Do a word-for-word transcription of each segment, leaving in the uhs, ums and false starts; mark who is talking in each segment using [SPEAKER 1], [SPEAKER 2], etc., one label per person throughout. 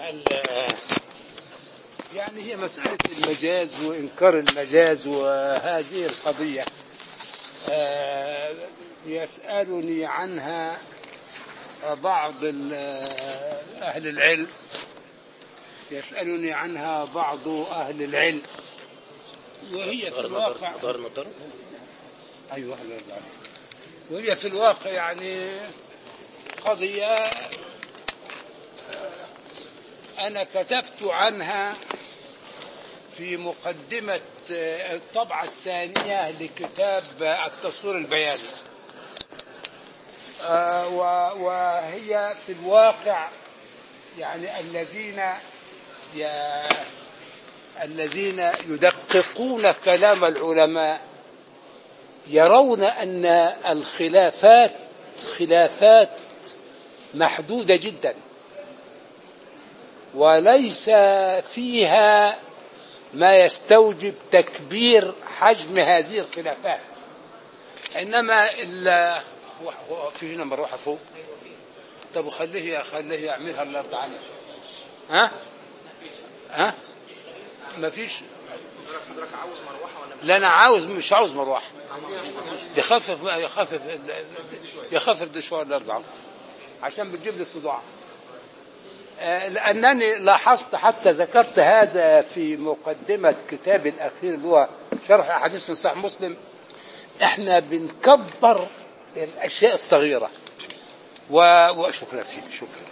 [SPEAKER 1] ال- يعني هي مسألة المجاز وإنكار المجاز وهذه القضية آه، يسألني عنها بعض أهل العلم يسألني عنها بعض أهل العلم وهي في الواقع أيوة وهي في الواقع يعني قضية أنا كتبت عنها في مقدمة الطبعة الثانية لكتاب التصوير البياني، وهي في الواقع يعني الذين الذين يدققون كلام العلماء يرون أن الخلافات خلافات محدودة جدا وليس فيها ما يستوجب تكبير حجم هذه الخلافات، إنما في هنا مروحة فوق. طب وخليه خليه يعملها الله يرضى عنه. ها ها ما فيش. لا أنا عاوز مش عاوز مروحة يخفف يخفف يخفف ده شوية الله يرضى عنه عشان بتجيب لي الصداع. لأنني لاحظت حتى ذكرت هذا في مقدمة كتابي الأخير اللي هو شرح أحاديث من صحيح مسلم. إحنا بنكبر الأشياء الصغيرة وشكرا سيدي شكرا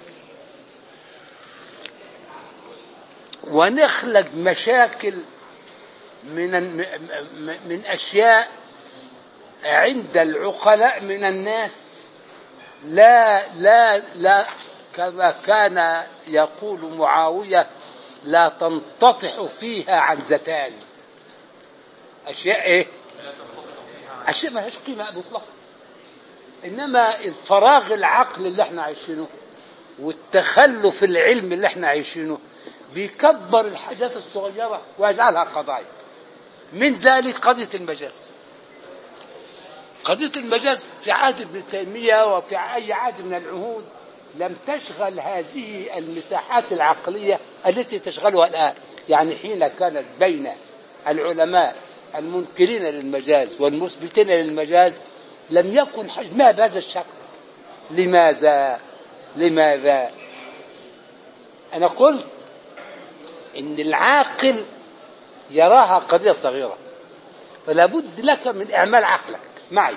[SPEAKER 1] ونخلق مشاكل من من أشياء عند العقلاء من الناس لا لا لا كما كان يقول معاوية لا تنتطح فيها عنزتان. أشياء إيه؟ أشياء ما لهاش قيمة مطلقة، إنما الفراغ العقل اللي احنا عايشينه والتخلف العلم اللي احنا عايشينه بيكبر الحاجات الصغيرة ويجعلها قضايا. من ذلك قضية المجاز. قضية المجاز في عهد ابن تيمية وفي أي عهد من العهود لم تشغل هذه المساحات العقلية التي تشغلها الآن. يعني حين كانت بين العلماء المنكرين للمجاز والمثبتين للمجاز لم يكن حجمها بهذا الشكل. لماذا؟ لماذا؟ أنا قلت إن العاقل يراها قضية صغيرة فلا بد لك من إعمال عقلك معي.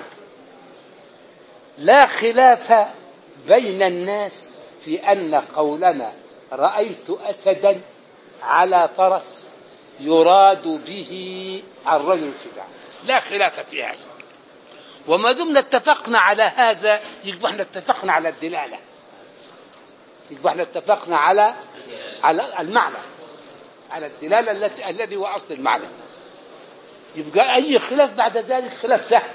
[SPEAKER 1] لا خلاف بين الناس في أن قولنا رأيت أسدا على فرس يراد به الرجل الشجاع، لا خلاف في هذا. وما دمنا اتفقنا على هذا يبقى احنا اتفقنا على الدلالة، يبقى احنا اتفقنا على على المعنى، على الدلالة التي الذي هو أصل المعنى. يبقى أي خلاف بعد ذلك خلاف سهل،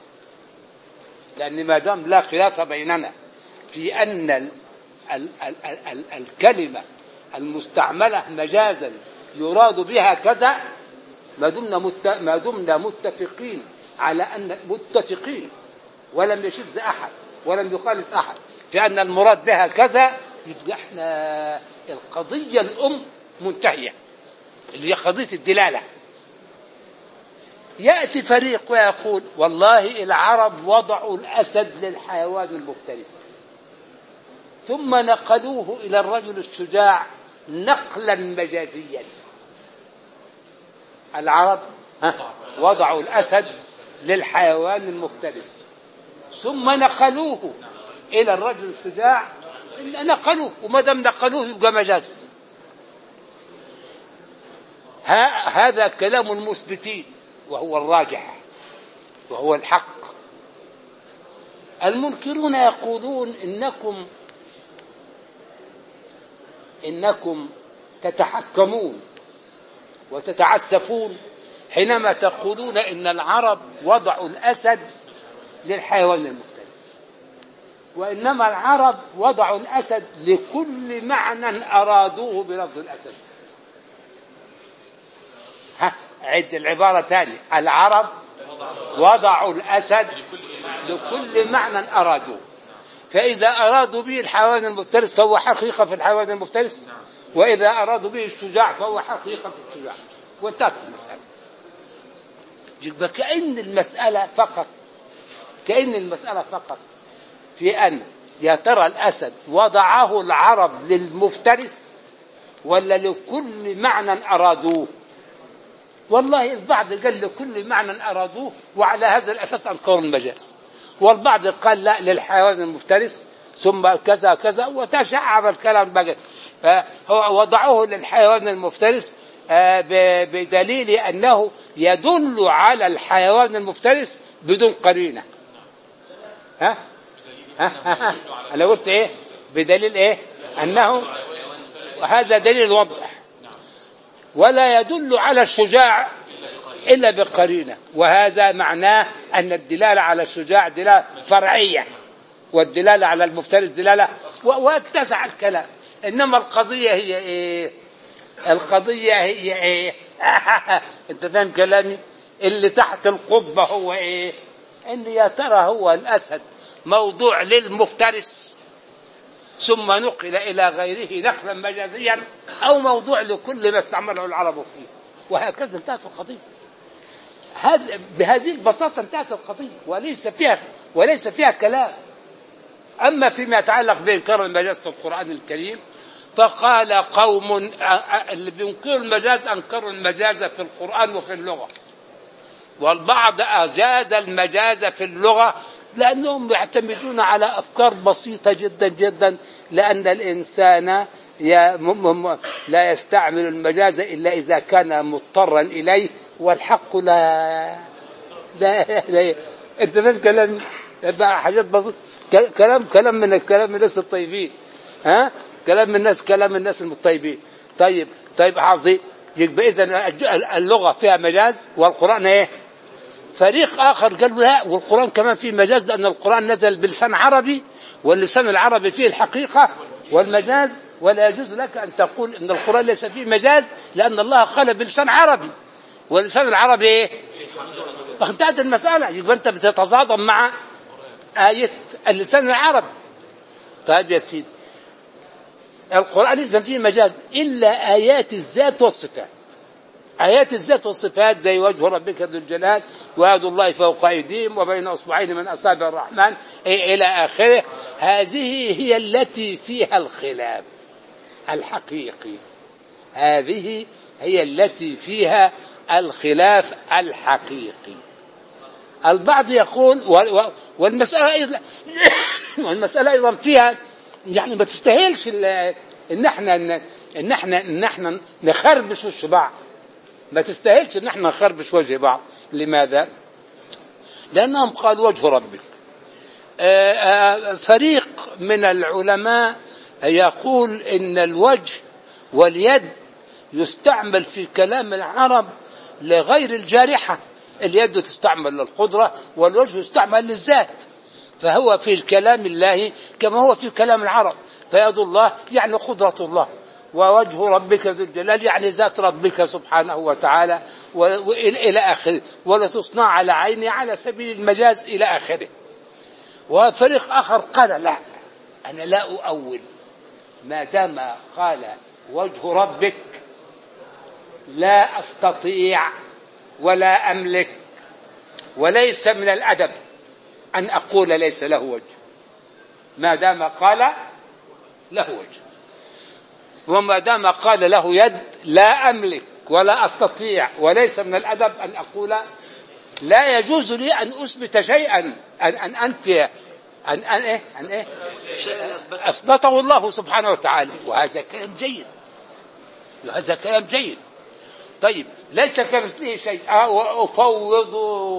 [SPEAKER 1] لأن ما دام لا خلاف بيننا في أن ال ال ال ال الكلمة المستعملة مجازا يراد بها كذا، ما دمنا مت ما دمنا متفقين على أن متفقين ولم يشذ أحد ولم يخالف أحد في أن المراد بها كذا، يبقى احنا القضية الأم منتهية اللي هي قضية الدلالة. يأتي فريق ويقول والله العرب وضعوا الأسد للحيوان المفترس ثم نقلوه إلى الرجل الشجاع نقلا مجازيا. العرب وضعوا الأسد للحيوان المفترس ثم نقلوه إلى الرجل الشجاع، نقلوه وما دام نقلوه يبقى مجاز. هذا كلام المثبتين وهو الراجح وهو الحق. المنكرون يقولون إنكم إنكم تتحكمون وتتعسفون حينما تقولون إن العرب وضعوا الأسد للحيوان المفترس، وإنما العرب وضعوا الأسد لكل معنى أرادوه بلفظ الأسد. ها عد العبارة تاني، العرب وضعوا الأسد لكل معنى أرادوه، فإذا أرادوا به الحيوان المفترس فهو حقيقة في الحيوان المفترس، وإذا أرادوا به الشجاع فهو حقيقة الشجاع، وانتهت المسألة. يبقى كأن المسألة فقط كأن المسألة فقط في أن يا ترى الأسد وضعه العرب للمفترس ولا لكل معنى أرادوه. والله البعض قال لكل معنى أرادوه، وعلى هذا الأساس أنكروا المجاز، والبعض قال لا للحيوان المفترس ثم كذا كذا، وتشعب الكلام بقى. هو وضعوه للحيوان المفترس بدليل أنه يدل على الحيوان المفترس بدون قرينة. ها ها ها أنا قلت إيه؟ بدليل إيه؟ أنه هذا دليل واضح، ولا يدل على الشجاع إلا بقرينة، وهذا معناه أن الدلالة على الشجاع دلالة فرعية، والدلالة على المفترس دلالة، واتسع الكلام. إنما القضية هي إيه؟ القضية هي إيه؟ أنت فاهم كلامي؟ اللي تحت القبة هو إيه؟ إن يا ترى هو الأسد موضوع للمفترس ثم نقل إلى غيره نقلا مجازيا، أو موضوع لكل ما استعمله العرب فيه، وهكذا انتهت القضية. بهذه البساطة انتهت القضية، وليس فيها وليس فيها كلام. أما فيما يتعلق بإنكار المجاز في القرآن الكريم، فقال قوم اللي بينكروا المجاز أنكروا المجاز في القرآن وفي اللغة، والبعض أجاز المجاز في اللغة لأنهم يعتمدون على أفكار بسيطة جدا جدا، لأن الإنسان لا يستعمل المجاز إلا إذا كان مضطرا إليه، والحق لا لا, لا. أنت فاهم كلام بقى؟ حاجات بسيطة، كلام كلام من الكلام من الناس الطيبين، ها كلام من الناس كلام من الناس الطيبين. طيب طيب عظيم. يبقى إذا اللغة فيها مجاز والقرآن إيه؟ فريق آخر قالوا لا، والقرآن كمان فيه مجاز، لأن القرآن نزل بلسان عربي، واللسان العربي فيه الحقيقة والمجاز، ولا يجوز لك أن تقول إن القرآن ليس فيه مجاز، لأن الله قال بلسان عربي، واللسان العربي إيه؟ انتهت المسألة. يبقى أنت بتتصادم مع آية اللسان العربي. طيب يا سيدي، القرآن إذن فيه مجاز إلا آيات الذات والصفات. آيات الذات والصفات زي وجه ربك ذو الجلال ويد الله فوق أيديهم وبين أصبعين من أصابع الرحمن إلى آخره، هذه هي التي فيها الخلاف الحقيقي، هذه هي التي فيها الخلاف الحقيقي. البعض يقول والمسألة أيضا والمسألة أيضا فيها يعني ما تستاهلش إن احنا إن احنا إن احنا نخربش وش بعض، ما تستاهلش إن احنا نخربش وجه بعض. لماذا؟ لأنهم قالوا وجه ربك. فريق من العلماء يقول إن الوجه واليد يستعمل في كلام العرب لغير الجارحة، اليد تستعمل للقدرة والوجه يستعمل للذات، فهو في الكلام الله كما هو في كلام العرب، فيد الله يعني قدرة الله، ووجه ربك ذو الجلال يعني ذات ربك سبحانه وتعالى وإلى آخره، ولا تصنع على عيني على سبيل المجاز إلى آخره. وفريق آخر قال لا، أنا لا أؤول، ما دام قال وجه ربك لا أستطيع ولا أملك، وليس من الأدب أن أقول ليس له وجه، ما دام قال له وجه، وما دام قال له يد لا أملك ولا أستطيع، وليس من الأدب أن أقول لا يجوز لي أن أثبت شيئا أن أن أنفي أن أن إيه أن إيه أثبته الله سبحانه وتعالى، وهذا كلام جيد، وهذا كلام جيد. طيب ليس كمثله شيء، أفوض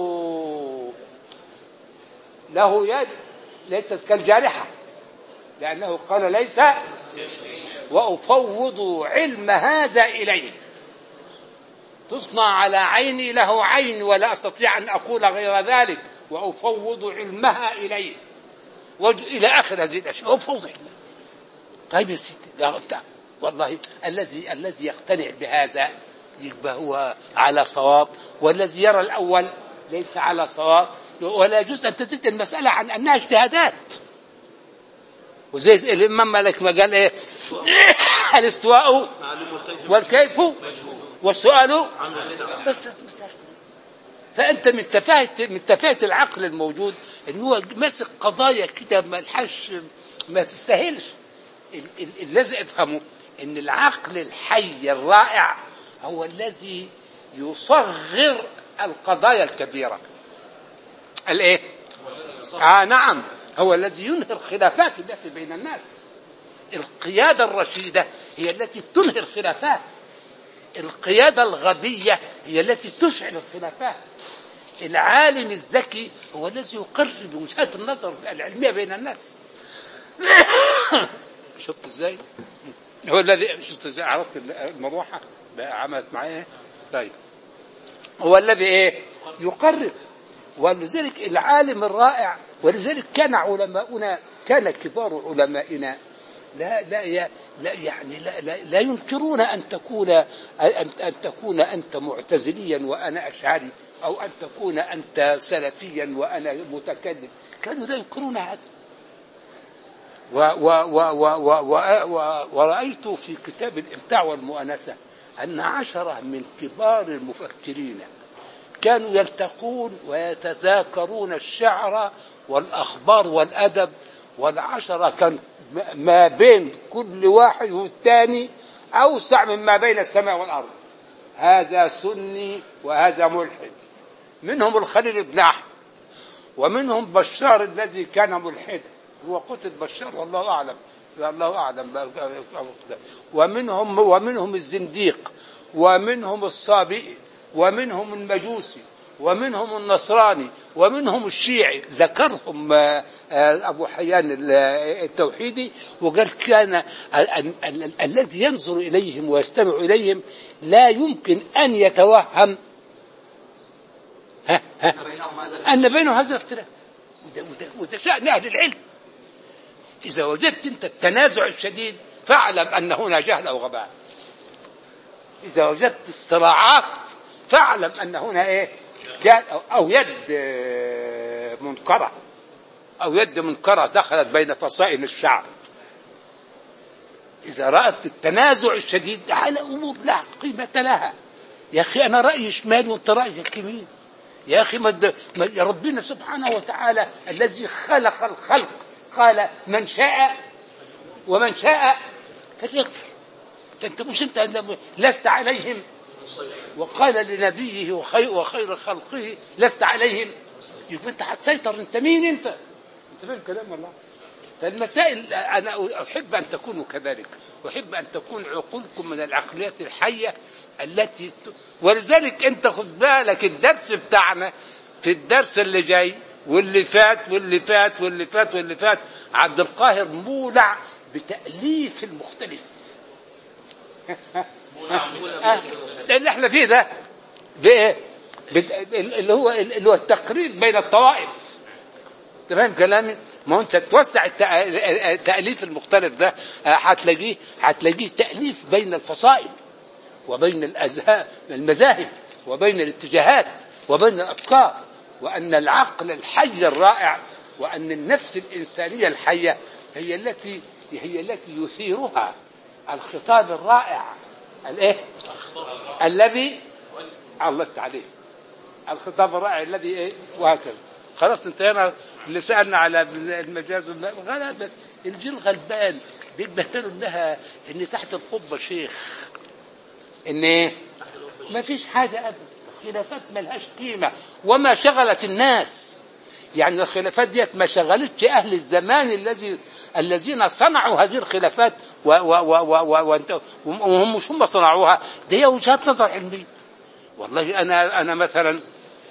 [SPEAKER 1] له يد ليست كالجارحة، لأنه قال ليس، وأفوض علم هذا إليه، تصنع على عيني له عين ولا أستطيع أن أقول غير ذلك، وأفوض علمها إليه إلى آخر هذه الأشياء، أفوض علمها. طيب يا سيدي، والله الذي الذي يقتنع بهذا يبقى هو على صواب، والذي يرى الأول ليس على صواب، ولا يجوز أن تزيد المسألة عن أنها اجتهادات. وزي الإمام مالك ما قال إيه الاستواء والكيف والسؤال بس. فأنت من تفاهة من تفاهة العقل الموجود إن هو ماسك قضايا كده ما الحش ما تستاهلش. الذي افهمه إن العقل الحي الرائع هو الذي يصغر القضايا الكبيرة. الإيه؟ آه نعم، هو الذي ينهي الخلافات التي بين الناس. القيادة الرشيدة هي التي تنهي الخلافات، القيادة الغبية هي التي تشعل الخلافات. العالم الذكي هو الذي يقرب وجهات النظر العلمية بين الناس. شفت ازاي؟ هو الذي شفت ازاي عرفت المروحة بقى عملت معايا. طيب هو الذي ايه يقرب. ولذلك العالم الرائع، ولذلك كان علماؤنا كان كبار علمائنا لا لا لا يعني لا لا, لا ينكرون أن تكون أن, أن تكون أنت معتزليا وأنا أشعري، أو أن تكون أنت سلفيا وأنا متكلم. كانوا لا ينكرون هذا. ورأيت في كتاب الإمتاع والمؤانسة أن عشرة من كبار المفكرين كانوا يلتقون ويتذاكرون الشعر والأخبار والأدب، والعشرة كان ما بين كل واحد والثاني أوسع مما بين السماء والأرض. هذا سني وهذا ملحد، منهم الخليل بن أحمد، ومنهم بشار الذي كان ملحدا، هو قتل بشار والله أعلم الله أعلم ومنهم ومنهم الزنديق، ومنهم الصابئي، ومنهم المجوسي، ومنهم النصراني، ومنهم الشيعي. ذكرهم أبو حيان التوحيدي وقال كان الذي ينظر إليهم ويستمع إليهم لا يمكن أن يتوهم ها ها أن بينهم هذا الاختلاف. وده شأن أهل العلم. إذا وجدت أنت التنازع الشديد فاعلم أن هنا جهل أو غباء. إذا وجدت الصراعات فاعلم أن هنا إيه أو يد منكرة أو يد منكرة دخلت بين فصائل الشعب. إذا رأت التنازع الشديد على أمور لا قيمة لها. يا أخي أنا رأيي شمال وأنت رأيك يمين. يا أخي مد... ربنا سبحانه وتعالى الذي خلق الخلق قال من شاء ومن شاء فليكفر. أنت مش أنت لست عليهم، وقال لنبيه وخير, وخير خلقه لست عليهم. يبقى أنت هتسيطر. أنت مين أنت؟ أنت فاهم كلام الله؟ فالمسائل أنا أحب أن تكونوا كذلك، وأحب أن تكون عقولكم من العقليات الحية التي ت... ولذلك أنت خد بالك الدرس بتاعنا في الدرس اللي جاي واللي فات واللي فات واللي فات واللي فات عبد القاهر مولع بتأليف المختلف. اللي احنا فيه ده اللي هو اللي هو التقريب بين الطوائف. تمام كلامي؟ ما انت توسع التأليف المختلف ده هتلاقيه هتلاقيه تأليف بين الفصائل وبين الأذهان المذاهب وبين الاتجاهات وبين الأفكار، وأن العقل الحي الرائع وأن النفس الإنسانية الحية هي التي هي التي يثيرها الخطاب الرائع الايه الذي علقت عليه الخطاب الرائع الذي ايه وهكذا. خلاص انتهينا. اللي سألنا على المجاز غلبت الجيل غلبان بيبهتلوا لها ان تحت القبة شيخ ان ايه ما فيش حاجة ابدا. الخلافات ما لهاش قيمة وما شغلت الناس. يعني الخلافات ديت ما شغلتش اهل الزمان الذي الذين صنعوا هذه الخلافات و و و و وهم مش هم صنعوها. دي وجهات نظر علمية. والله انا انا مثلا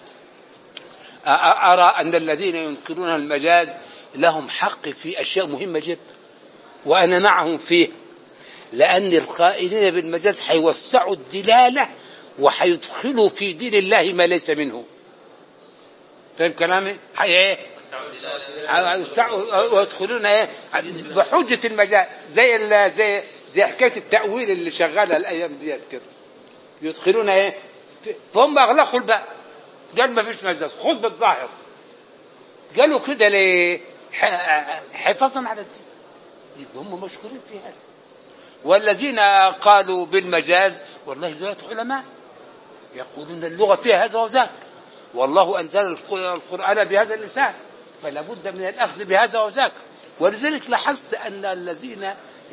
[SPEAKER 1] أرى أن الذين ينكرون المجاز لهم حق في أشياء مهمة جدا وأنا معهم فيه، لأن القائلين بالمجاز حيوسعوا الدلالة وحيدخلوا في دين الله ما ليس منه. فهم كلامي؟ حي ايه ويدخلون ايه بحجة المجاز زي زي زي حكاية التأويل اللي شغالة الأيام ديت كده. يدخلون ايه فهم أغلقوا الباب. قال ما فيش مجاز خذ بالظاهر. قالوا كده ليه؟ حفاظا على الدين. يبقى هم مشكورين في هذا. والذين قالوا بالمجاز والله ذات علماء يقولون اللغة فيها هذا وذاك، والله أنزل القرآن بهذا اللسان، فلا بد من الأخذ بهذا وذاك. ولذلك لاحظت أن الذين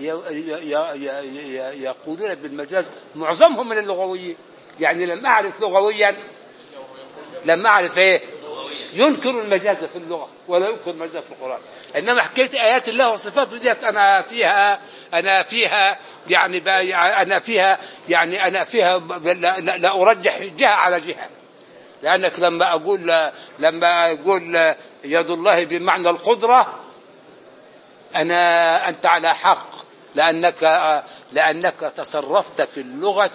[SPEAKER 1] يقولون بالمجاز معظمهم من اللغويين. يعني لم أعرف لغويا لم أعرف إيه ينكر المجاز في اللغة ولا ينكر المجاز في القرآن. إنما حكيت آيات الله وصفاته ديت أنا فيها أنا فيها يعني أنا فيها يعني أنا فيها لا, لا, لا أرجح جهة على جهة. لأنك لما أقول لما أقول يد الله بمعنى القدرة أنا أنت على حق، لأنك لأنك تصرفت في اللغة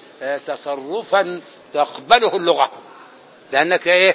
[SPEAKER 1] تصرفا تقبله اللغة، لأنك إيه.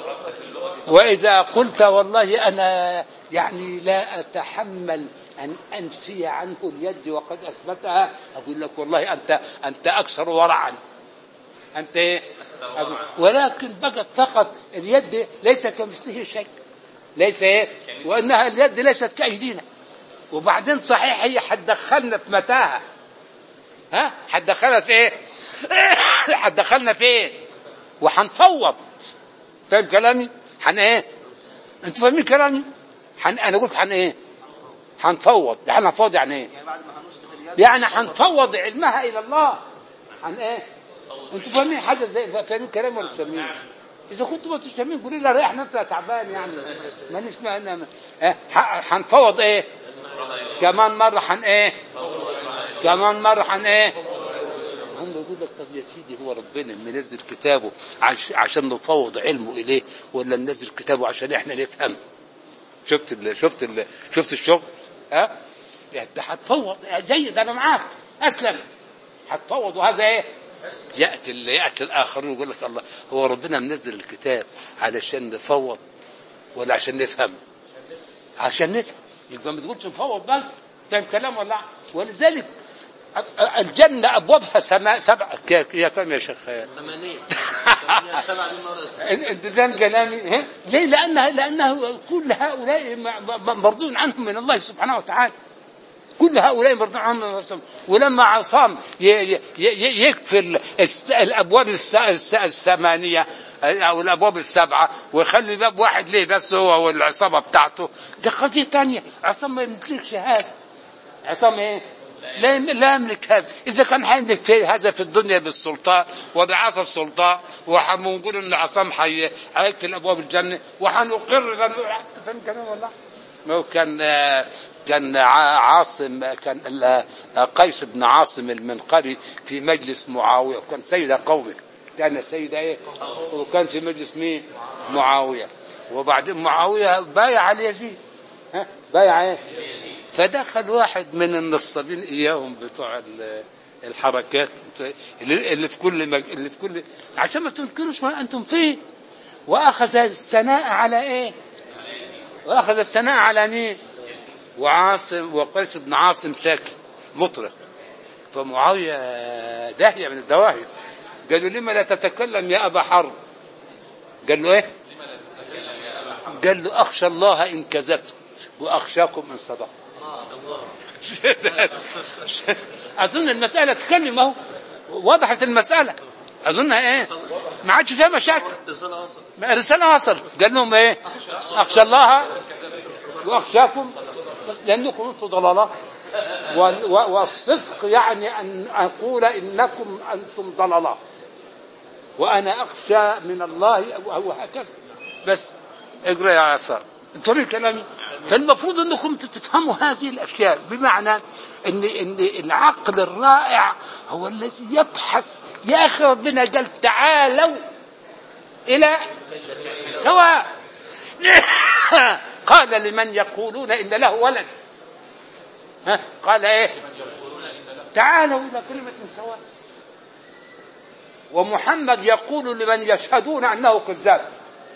[SPEAKER 1] وإذا قلت والله أنا يعني لا أتحمل أن أنفي عنه اليد وقد أثبتها، أقول لك والله أنت أنت أكثر ورعا، أنت إيه. ولكن بقت فقط اليد ليس كمثله شيء، ليس إيه، وأنها اليد ليست كأيدينا. وبعدين صحيح هي حتدخلنا في متاهة، ها حتدخلنا في إيه حتدخلنا في إيه وحنفوض. فاهم كلامي؟ حن إيه أنتوا فاهمين كلامي؟ حن أنا قلت حن إيه حنفوض. يعني حنفوض يعني إيه؟ يعني حنفوض علمها إلى الله. حن إيه أنتوا فاهمين حاجة زي فاهمين كلامي ولا مش فاهمين؟ إذا كنتوا ما تفهمين قولوا لي ريح نفسها تعبان يعني ما نسمع. حنفوض إيه كمان مرة حن إيه كمان مرة حن إيه هم يقول لك طب يا سيدي هو ربنا منزل كتابه عش عشان نفوض علمه إليه ولا ننزل كتابه عشان إحنا نفهم؟ شفت ال شفت ال شفت الشغل ها يعني حتفوض جيد أنا معاك أسلم حتفوض. وهذا إيه يأتي يأتي الآخر ويقول لك الله هو ربنا منزل الكتاب علشان نفوض ولا عشان نفهم؟ عشان نفهم. يبقى ما تقولش نفوض بس ده كلام ولا. ولذلك الجنة أبوابها سماء سبعة يا كم يا شيخ؟
[SPEAKER 2] ثمانية سبعة
[SPEAKER 1] انت فاهم كلامي؟ ليه؟ لأنها لأنه كل هؤلاء مرضون عنهم من الله سبحانه وتعالى، كل هؤلاء مرضون عنهم من الله سبحانه. ولما عصام يكفل الأبواب الثمانية أو الأبواب السبعة ويخلي باب واحد ليه بس هو والعصابة بتاعته، ده قضية تانية. عصام ما يملكش هذا. عصام إيه؟ لا لا يملك هذا. إذا كان حيملك هذا في الدنيا بالسلطان وبعث السلطان وحنقول إن عصام حي هيكفي أبواب الجنة وحنقر. فهم كلام والله. ما كان كان عاصم كان قيس بن عاصم المنقري في مجلس معاوية وكان سيد قومه، كان سيد ايه وكان في مجلس مين؟ معاوية. وبعدين معاوية بايع على يزيد، ها بايع ايه. فدخل واحد من النصابين اياهم بتوع الحركات اللي في كل مج... اللي في كل عشان ما تنكروش ما انتم فيه، واخذ الثناء على ايه واخذ الثناء على مين؟ وعاصم وقيس بن عاصم ساكت مطرق. فمعاوية داهية من الدواهي قالوا لما لا تتكلم يا أبا حرب؟ قال له ايه؟ قال له أخشى الله إن كذبت وأخشاكم إن صدقت. أظن المسألة تكلم اهو وضحت المسألة. أظنها ايه ما عادش فيها مشاكل. رسالة وصل. قال لهم ايه؟ أخشى الله وأخشاكم لأنكم أنتم ضلالة، والصدق يعني أن أقول إنكم أنتم ضلالة وأنا أخشى من الله وهكذا. بس اقرأ يا عصار انتوا كلامي. فالمفروض أنكم تفهموا هذه الأشياء بمعنى إن إن العقل الرائع هو الذي يبحث. يا أخي ربنا قال تعالوا إلى سواء. قال لمن يقولون إن له ولد، ها قال إيه؟ تعالوا إلى كلمة سواء. ومحمد يقول لمن يشهدون أنه كذاب،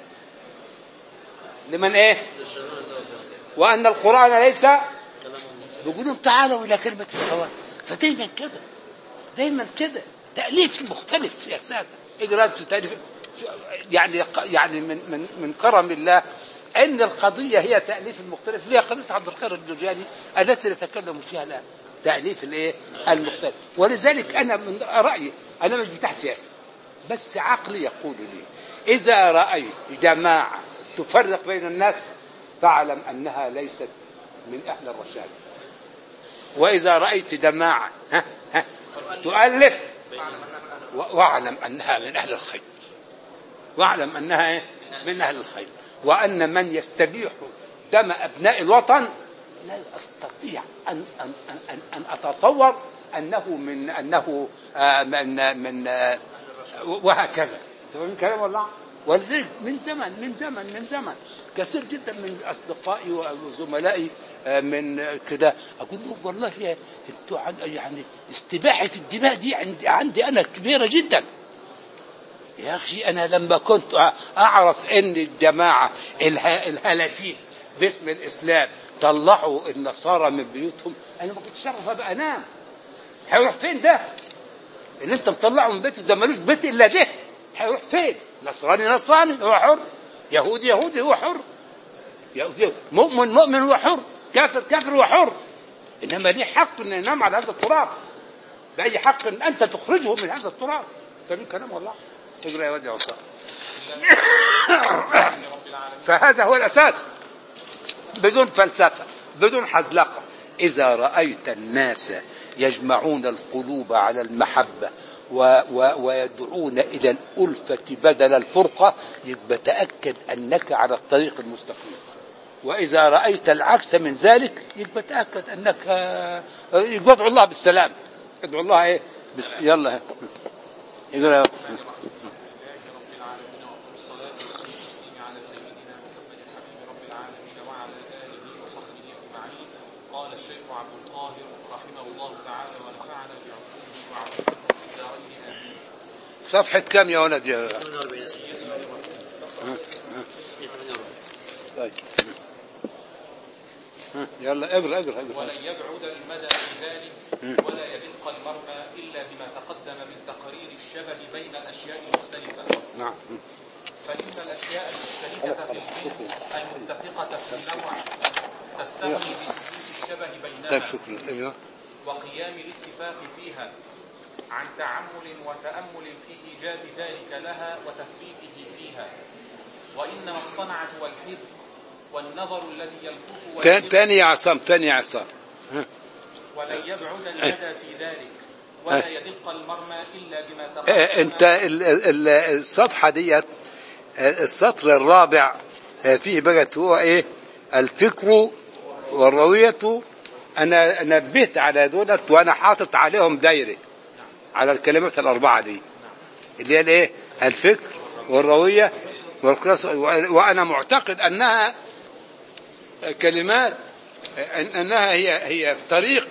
[SPEAKER 1] لمن إيه؟ وأن القرآن ليس، يقولون تعالوا إلى كلمة سواء. فدايما كده دايما كده تأليف مختلف يا سادة. إجراءات تأليف يعني يعني من من من كرم الله ان القضيه هي تاليف المختلف. ليه قضيه عبد القادر الجرجاني التي نتكلم فيها الان، تاليف الايه المختلف. ولذلك انا من رايي، انا مش بتاع سياسه، بس عقلي يقول لي اذا رايت جماعه تفرق بين الناس فاعلم انها ليست من اهل الرشاد، واذا رايت جماعه ها ها تؤلف واعلم انها من اهل الخير، واعلم انها من اهل الخير. وان من يستبيح دم ابناء الوطن لا استطيع ان ان ان, أن اتصور انه من انه آه من من آه وهكذا. تفهم الكلام والله؟ ولذلك من زمن من زمن من زمن كثير جدا من اصدقائي وزملائي من كده اقول له والله انتوا يعني استباحه الدماء دي عندي عندي انا كبيره جدا. يا اخي انا لما كنت اعرف ان الجماعه الهلافين باسم الاسلام طلعوا النصارى من بيوتهم انا ما كنتش اعرف ابقى انام. هيروح فين ده اللي انت مطلعه من بيته؟ ده ملوش بيت الا ده، هيروح فين؟ نصراني نصراني هو حر، يهودي يهودي هو حر، مؤمن مؤمن هو حر، كافر كافر هو حر. انما ليه حق ان ينام على هذا التراب؟ باي حق ان انت تخرجه من هذا التراب؟ فمن كلام والله تقرا يا ودي عصا. فهذا هو الاساس، بدون فلسفه بدون حزلقه. اذا رايت الناس يجمعون القلوب على المحبه و و ويدعون إلى الألفة بدل الفرقة يبقى تأكد أنك على الطريق المستقيم. وإذا رأيت العكس من ذلك يبقى تأكد أنك يبقى ادعو الله بالسلام. ادعو الله إيه بس يلا يقول
[SPEAKER 3] قال الشيخ عبد القاهر رحمه الله تعالى ونفعنا بعلومه
[SPEAKER 1] صفحة كم يا ولد يا طيب يلا اقرا اقرا اقرا.
[SPEAKER 3] ولن يبعد المدى في ذلك ولا يدق المرمى إلا بما تقدم من تقرير الشبه بين الأشياء المختلفة.
[SPEAKER 1] نعم.
[SPEAKER 3] فإن الأشياء المختلفة في الجنس المتفقة في النوع تستغني بثبوت الشبه بينها.
[SPEAKER 1] طيب شكرا. ايوه.
[SPEAKER 3] وقيام الاتفاق فيها عن تعمل وتأمل في إيجاد ذلك لها وتثبيته فيها. وإنما الصنعة والحفظ والنظر الذي يلفظ
[SPEAKER 1] تاني يا عصام تاني يا عصام.
[SPEAKER 3] ولن يبعد المدى في ذلك ولا يدق المرمى إلا بما تقدم.
[SPEAKER 1] انت الصفحة ديت السطر الرابع فيه بقت هو ايه الفكر والروية. انا نبهت على دولت وانا حاطط عليهم دايره على الكلمات الاربعه دي اللي هي الايه الفكر والرويه والقياس. وانا معتقد انها كلمات انها هي هي الطريق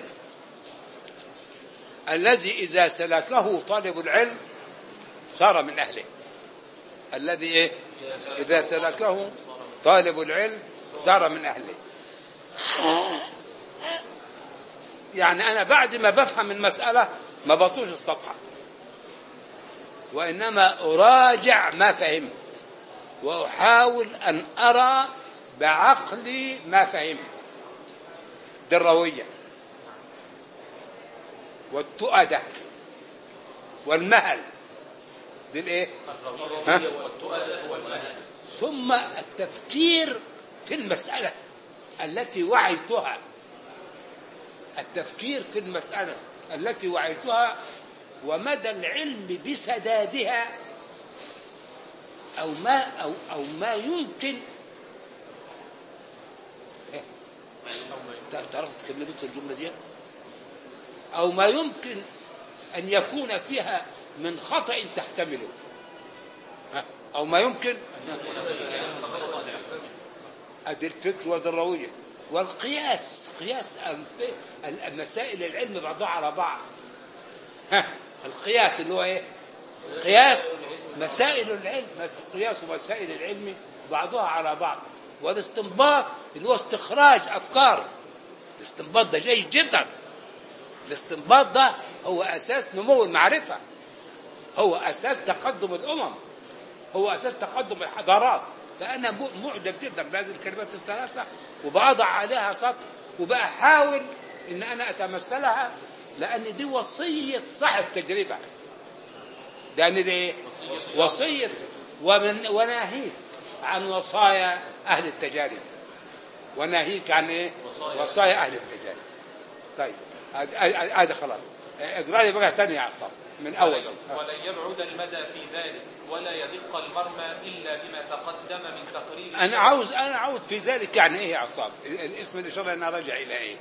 [SPEAKER 1] الذي اذا سلكه طالب العلم صار من اهله. الذي ايه اذا سلكه طالب العلم صار من اهله. يعني أنا بعد ما بفهم المسألة ما بطوش الصفحة، وإنما أراجع ما فهمت وأحاول أن أرى بعقلي ما فهمت. دي الروية والتؤدة والمهل دي الإيه؟ الروية والتؤدة والمهل. ثم التفكير في المسألة التي وعيتها، التفكير في المسألة التي وعيتها ومدى العلم بسدادها أو ما أو أو ما يمكن. تعرف تكملت الجملة دي؟ أو ما يمكن أن يكون فيها من خطأ تحتمله، أو ما يمكن أدي الفكر والروية والقياس. قياس المسائل العلم بعضها على بعض. ها القياس اللي هو ايه؟ قياس مسائل العلم، قياس مسائل العلم بعضها على بعض. والاستنباط اللي هو استخراج افكار. الاستنباط ده جيد جدا. الاستنباط ده هو اساس نمو المعرفه، هو اساس تقدم الامم، هو اساس تقدم الحضارات. فأنا معجب جدا بهذه الكلمات الثلاثة، وبضع عليها سطر، وبحاول إن أنا أتمثلها، لأن دي وصية صاحب تجربة، لأن دي وصية ومن وناهيك عن وصايا أهل التجارب، وناهيك عن إيه؟ وصايا أهل التجارب. طيب هذا خلاص، اقرأ لي بقى تاني يا عصام من أول.
[SPEAKER 3] ولن يبعد المدى في ذلك ولا يدق المرمى إلا بما تقدم من تقرير.
[SPEAKER 1] أنا عاوز أنا عاوز في ذلك يعني إيه يا عصام؟ الاسم الإشارة أنا راجع إلى إيه؟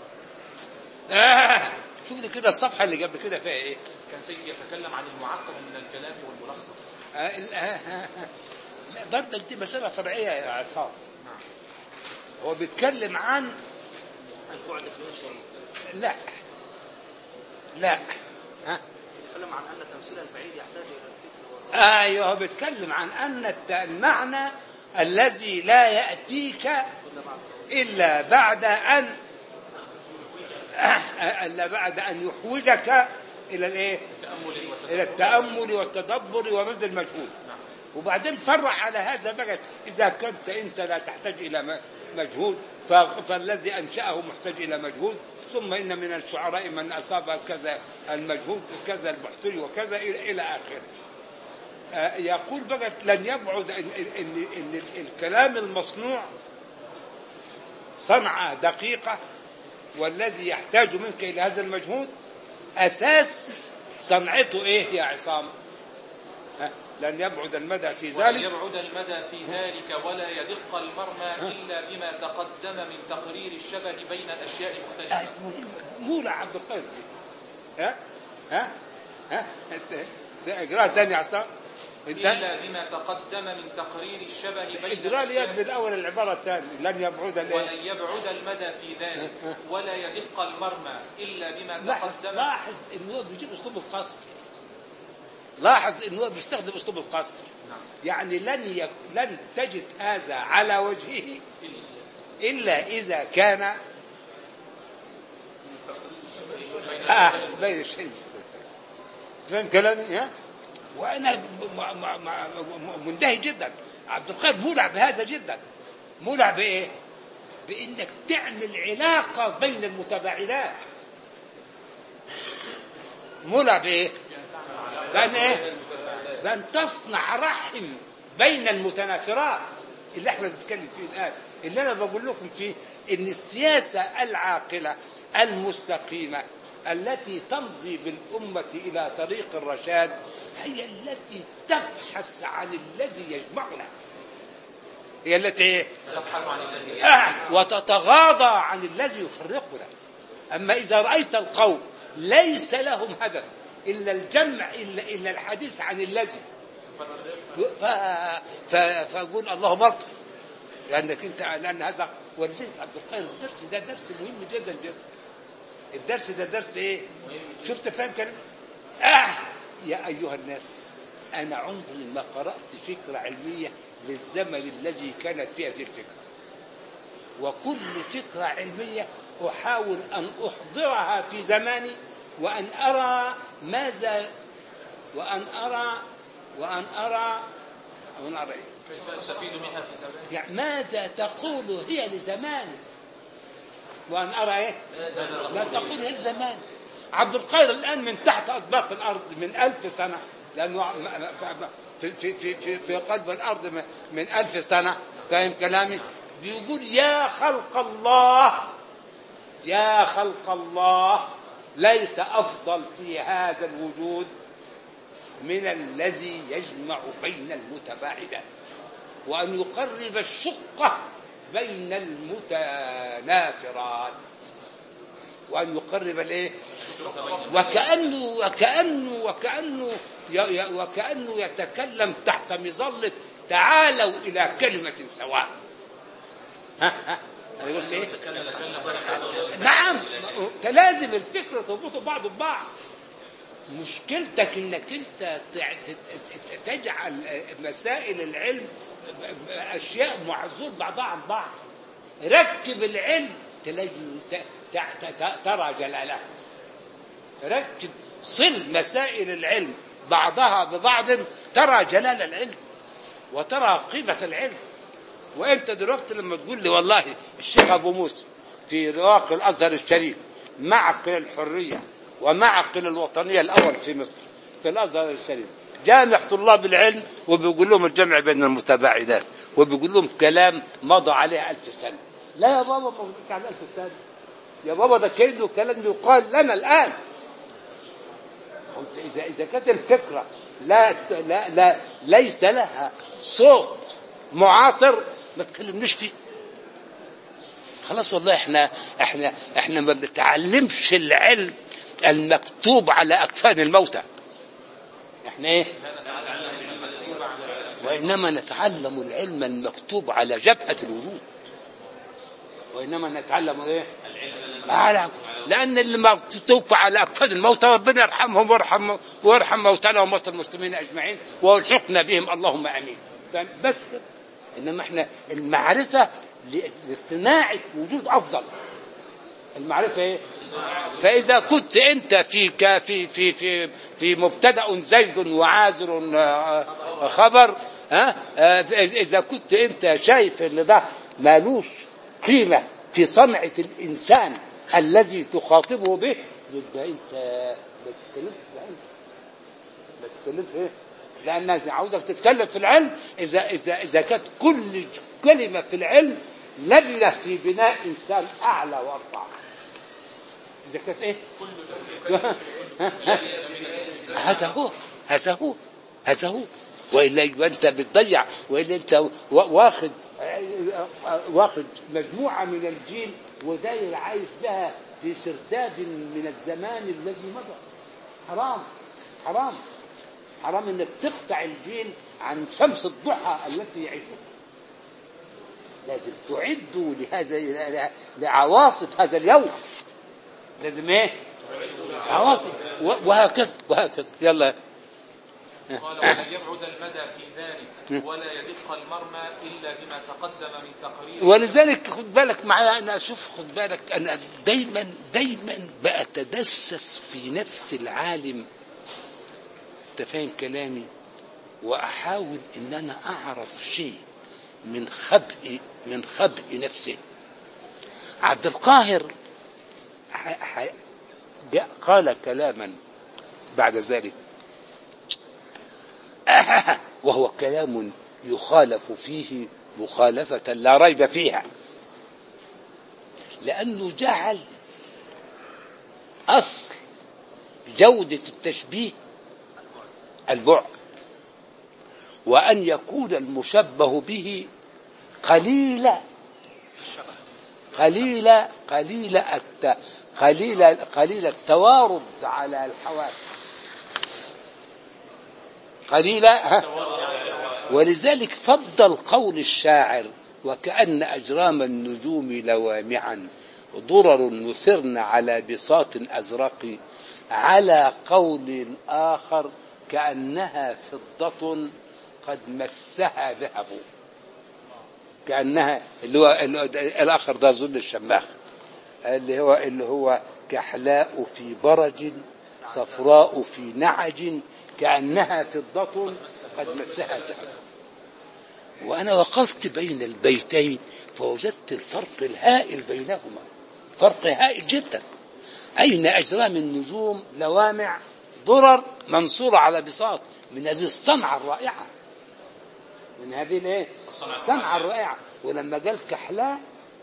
[SPEAKER 1] آه شوف لي كده الصفحة اللي قبل كده فيها إيه؟
[SPEAKER 3] كان سيدي يتكلم عن المعقد من الكلام والملخص.
[SPEAKER 1] آه آه آه لا برضك دي مسألة فرعية يا عصام.
[SPEAKER 3] نعم.
[SPEAKER 1] هو بيتكلم عن
[SPEAKER 2] البعد الكلي.
[SPEAKER 1] لا لا ها
[SPEAKER 2] يتكلم عن أن تمثيل البعيد يحتاج إلى الفكر.
[SPEAKER 1] ايوه هو بيتكلم عن ان المعنى الذي لا ياتيك الا بعد ان الا بعد ان يحوجك الى الايه؟ الى التامل والتدبر وبذل المجهود. وبعدين فرع على هذا بقى، اذا كنت انت لا تحتاج الى مجهود فالذي انشاه محتاج الى مجهود، ثم ان من الشعراء من اصاب كذا المجهود كذا البحتري وكذا الى اخره. يقول بقى لن يبعد إن, إن, إن الكلام المصنوع صنعة دقيقة، والذي يحتاج منك إلى هذا المجهود أساس صنعته إيه يا عصام؟ لن يبعد المدى في ذلك
[SPEAKER 3] ولن يبعد المدى في ذلك ولا يدق المرمى إلا بما تقدم من تقرير الشبه بين الأشياء المختلفة.
[SPEAKER 1] مولى عبد القادر ها ها ها اقرأ تاني عصام.
[SPEAKER 3] إلا بما تقدم من تقرير الشبه بين
[SPEAKER 1] اقرأ لي من الأول العبارة الثانية. لن يبعد
[SPEAKER 3] ولن يبعد المدى في ذلك ولا يدق المرمى إلا بما تقدم.
[SPEAKER 1] لاحظ إنه بيجيب أسلوب القصر، لاحظ إنه بيستخدم أسلوب القصر.
[SPEAKER 3] نعم.
[SPEAKER 1] يعني لن يك... لن تجد هذا على وجهه إلا إذا كان آه بين الشيء. فهم كلامي؟ ها؟ وأنا مندهش جدا. عبد القادر مولع بهذا جدا. مولع بإيه؟ بإنك تعمل علاقة بين المتباعدات. مولع بإيه؟ بأن إيه؟ بأن تصنع رحم بين المتنافرات اللي احنا بنتكلم فيه الآن، اللي أنا بقول لكم فيه إن السياسة العاقلة المستقيمة التي تمضي بالأمة إلى طريق الرشاد هي التي تبحث عن الذي يجمعنا، هي التي
[SPEAKER 3] تبحث عن الذي
[SPEAKER 1] آه وتتغاضى عن الذي يفرقنا. أما إذا رأيت القوم ليس لهم هدف إلا الجمع إلا, إلا الحديث عن الذي ف... ف... فأقول اللهم الطف، لأنك أنت لأن هذا ولذلك عبد القادر الدرس ده درس مهم جدا جدا. الدرس ده درس إيه؟ شفت فاهم كلام؟ آه يا أيها الناس، أنا عمري ما قرأت فكرة علمية للزمن الذي كانت فيه هذه الفكرة، وكل فكرة علمية أحاول أن أحضرها في زماني وأن أرى ماذا وأن أرى وأن أرى وأن أرى
[SPEAKER 3] كيف أستفيد منها في زمان،
[SPEAKER 1] يعني ماذا تقول هي لزمان، وأن أرى إيه لا تقول هي لزمان. عبد القادر الآن من تحت أطباق الأرض من ألف سنة، لأنه في في في في, في قلب الأرض من ألف سنة، فاهم كلامي؟ بيقول يا خلق الله يا خلق الله ليس أفضل في هذا الوجود من الذي يجمع بين المتباعدات، وأن يقرب الشقة بين المتنافرات، وأن يقرب الايه وكأنه وكأنه وكأنه وكأنه يتكلم تحت مظلة تعالوا إلى كلمة سواء. ها ها أنا قلت إيه؟ نعم، تلازم الفكرة تربط بعض ببعض. مشكلتك إنك أنت تجعل مسائل العلم أشياء معزول بعضها عن بعض. ركب العلم تلاقي ترى جلاله، ركب صل مسائل العلم بعضها ببعض ترى جلال العلم وترى قيمة العلم. وانت دلوقتي لما تقول لي والله الشيخ ابو موسى في رواق الازهر الشريف معقل الحريه ومعقل الوطنيه الاول في مصر في الازهر الشريف جامع طلاب العلم وبيقول لهم الجمع بين المتباعدات وبيقول لهم كلام مضى عليه ألف سنه. لا يا بابا ما قلتش على ألف سنه يا بابا، ده كأنه كلام يقال لنا الآن. إذا إذا كانت الفكرة لا لا لا ليس لها صوت معاصر ما تكلمنيش فيه. خلاص والله احنا احنا احنا ما بنتعلمش العلم المكتوب على أكفان الموتى. احنا ايه؟ وإنما نتعلم العلم المكتوب على جبهة الوجود. وإنما نتعلم ايه؟ على لأن اللي مكتوب على أكفان الموتى ربنا يرحمهم ويرحم ويرحم موتانا وموتى المسلمين أجمعين والحقنا بهم اللهم آمين. بس كده. إنما احنا المعرفة لصناعة وجود أفضل. المعرفة إيه؟ فإذا كنت أنت في في في في في مبتدأ زيد وعازر خبر، ها إذا كنت أنت شايف إن ده مالوش قيمة في صنعة الإنسان الذي تخاطبه به، يبقى أنت ما تتكلمش في العلم. ما تتكلمش إيه؟ لأنك عاوزك تتكلم في العلم إذا إذا إذا كانت كل كلمة في العلم لجنة في بناء إنسان أعلى وأرفع. إذا كانت إيه؟ هذا هو هذا هو هذا هو وإلا يبقى أنت بتضيع، وإلا أنت واخد واخد مجموعة من الجيل وداير عايش بها في سرداب من الزمان الذي مضى. حرام حرام حرام انك تقطع الجيل عن شمس الضحى التي يعيشها. لازم تعدوا لهذا لعواصف هذا اليوم. لازم ايه؟ عواصف وهكذا وهكذا. يلا.
[SPEAKER 3] قال وهل يبعد المدى في ذلك ولا يدق المرمى إلا بما تقدم من تقرير.
[SPEAKER 1] ولذلك خد بالك معايا، أنا أشوف خد بالك أنا دايما دايما بأتدسس في نفس العالم، تفهم كلامي، وأحاول إن أنا أعرف شيء من خبء من خبء نفسه. عبد القاهر قال كلاما بعد ذلك وهو كلام يخالف فيه مخالفة لا ريب فيها، لأنه جعل أصل جودة التشبيه البعد، وأن يكون المشبه به قليل قليل قليل الت قليل قليل التوارد على الحواس قليلا. ولذلك فضل قول الشاعر وكأن أجرام النجوم لوامعا ضرر نثرن على بساط أزرق، على قول الآخر كأنها فضة قد مسها ذهب. كأنها اللي هو الآخر ده ظل الشماخ اللي هو اللي هو كحلاء في برج صفراء في نعج كأنها فضة قد مسها ذهب. وأنا وقفت بين البيتين فوجدت الفرق الهائل بينهما، فرق هائل جدا. أين أجرام النجوم لوامع ضرر منصورة على بساط من هذه الصنعة الرائعة، من هذه الايه الصنعة الرائعة. ولما قال كحلاء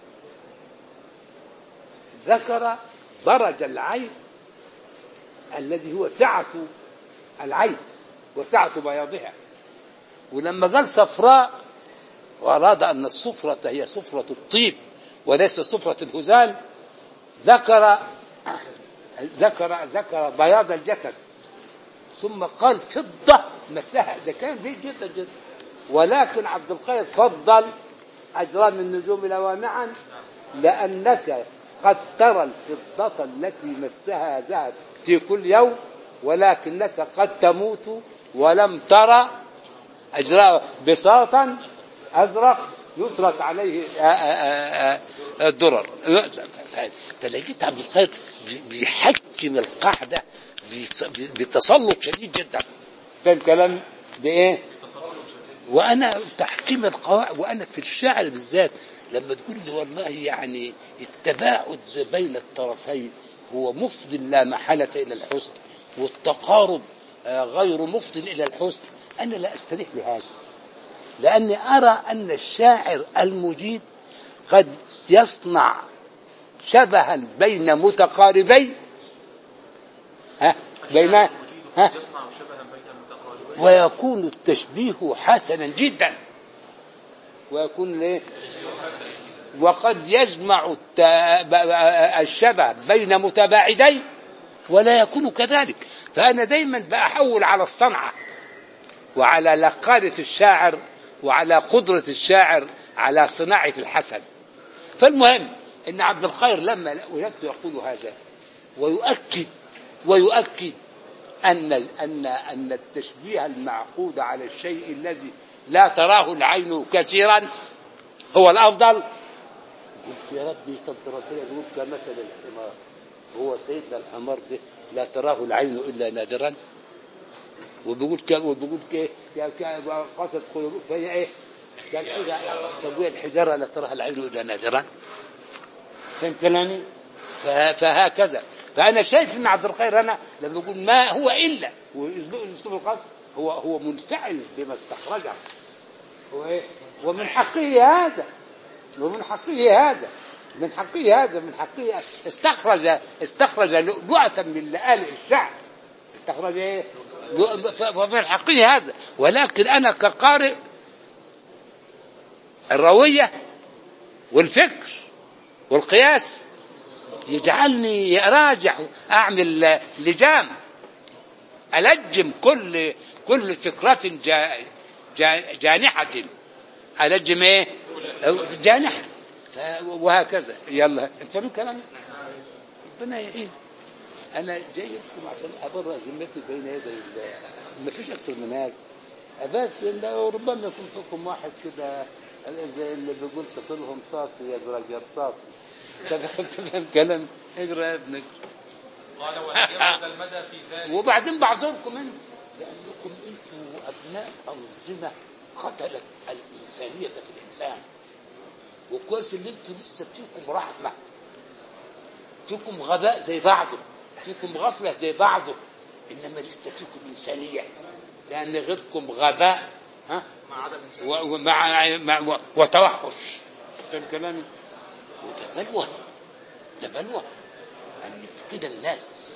[SPEAKER 1] ذكر برج العين الذي هو سعة العين وسعة بياضها. ولما قال صفراء وأراد أن الصفرة هي صفرة الطيب وليس صفرة الهزال، ذكر ذكر ذكر بياض الجسد، ثم قال فضة مسها. ده كان زي جدا جدا. ولكن عبد القاهر فضل أجرام النجوم لوامعا لأنك قد ترى الفضة التي مسها ذهب في كل يوم، ولكنك قد تموت ولم ترى أجرام بساطا أزرق يسرت عليه الدرر. فلقيت عبد القاهر بيحكم القاعدة بتسلط شديد جدا. فاهم كلام بإيه؟ وأنا تحكيم القواعد، وأنا في الشعر بالذات لما تقول لي والله يعني التباعد بين الطرفين هو مفضي لا محالة إلى الحسن، والتقارب غير مفضي إلى الحسن، أنا لا أستريح لهذا، لأني أرى أن الشاعر المجيد قد يصنع شبها بين متقاربين، ها بين ها ويكون التشبيه حسنا جدا، ويكون ليه، وقد يجمع الشبه بين متباعدين ولا يكون كذلك. فأنا دايما بأحول على الصنعة وعلى لقادة الشاعر وعلى قدرة الشاعر على صناعة الحسن. فالمهم إن عبد الخير لما وجدت يقول هذا ويؤكد ويؤكد أن أن أن التشبيه المعقود على الشيء الذي لا تراه العين كثيرا هو الأفضل. قلت يا ربي طب ربنا يقول كمثل الحمار، هو سيدنا الحمار ده لا تراه العين إلا نادرا، وبيقول كم وبيقول كي قصد قلوب فهي إيه قال إذا تبوي الحجارة لا تراها العين إلا نادرا. فهم كلامي؟ فهكذا. فأنا شايف إن عبد الخير أنا لما يقول ما هو إلا وأسلوب القصد هو هو منفعل بما استخرجه، هو إيه ومن حقه هذا ومن حقه هذا من حقه هذا من حقه استخرج استخرج لؤلؤة من لآلئ الشعر، استخرج إيه ومن حقه هذا. ولكن أنا كقارئ الروية والفكر والقياس يجعلني أراجع أعمل لجام ألجم كل كل فكرة جا جا جانحة ألجم إيه جانحة وهكذا. يلا انتوا كلامي ربنا يعين. أنا جاي لكم عشان أبرأ ذمتي بين يدي الله، ما فيش أكثر من هذا. بس ربما يكون فيكم واحد كده اللي بيقول تصلهم صاصي يزرق رصاصي، تفهم كلام اقرا يا ابنك.
[SPEAKER 3] قال ويبلغ المدى في ذلك.
[SPEAKER 1] وبعدين بعذركم انتم لانكم انتم ابناء انظمه قتلت الانسانيه في الانسان، وكويس اللي انتم لسه فيكم رحمه، فيكم غباء زي بعضه، فيكم غفله زي بعضه، انما لسه فيكم انسانيه، لان غيركم غباء ها
[SPEAKER 2] مع عدم
[SPEAKER 1] ومع مع وتوحش. فهم كلامي؟ وده بلوى، ده بلوى أن يفقد الناس،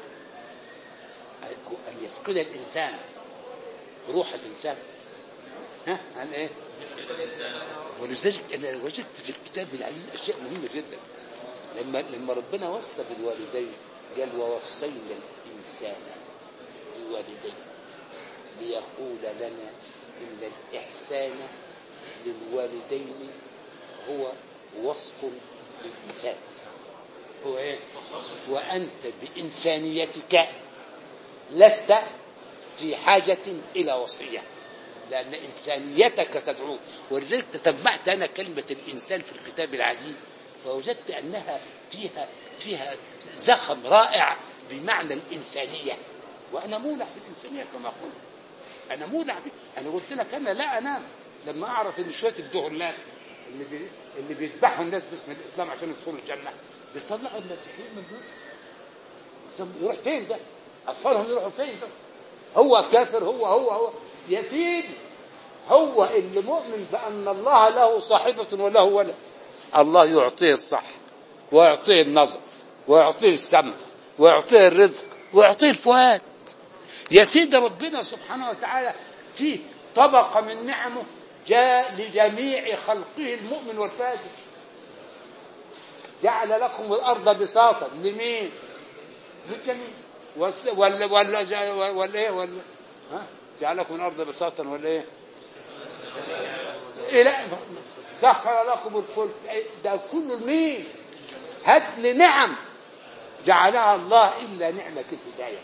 [SPEAKER 1] أن يفقد الإنسان روح الإنسان. ها عن إيه؟ ولذلك أنا وجدت في الكتاب العزيز أشياء مهمة جدا. لما لما ربنا وصى بالوالدين قال ووصينا الإنسان بوالديه ليقول لنا إن الإحسان للوالدين هو وصف للإنسان، هو إيه؟ وأنت بإنسانيتك لست في حاجة إلى وصية، لأن إنسانيتك تدعوك. ولذلك تتبعت أنا كلمة الإنسان في الكتاب العزيز فوجدت أنها فيها فيها زخم رائع بمعنى الإنسانية، وأنا مولع بالإنسانية كما قلت، أنا مولع به. أنا قلت لك أنا لا أنام لما أعرف إن شوية الدهولات اللي بي اللي بيذبحوا الناس باسم الإسلام عشان يدخلوا الجنة بيطلعوا المسيحيين من دول، يروح فين ده؟ أطفالهم يروحوا فين ده؟ هو كافر، هو هو هو يا سيدي، هو اللي مؤمن بأن الله له صاحبة وله ولد، الله يعطيه الصح ويعطيه النظر ويعطيه السمع ويعطيه الرزق ويعطيه الفؤاد. يا سيدي ربنا سبحانه وتعالى في طبقة من نعمه جاء لجميع خلقه المؤمن والفاجر. جعل لكم الأرض بساطا لمين؟ للجميع. ولا ولا ولا ايه ولا ها جعل لكم الأرض بساطا ولا ايه؟ إلى سخر لكم الفلك، ده كله لمين؟ هات لي نعم جعلها الله إلا نعمة الهداية،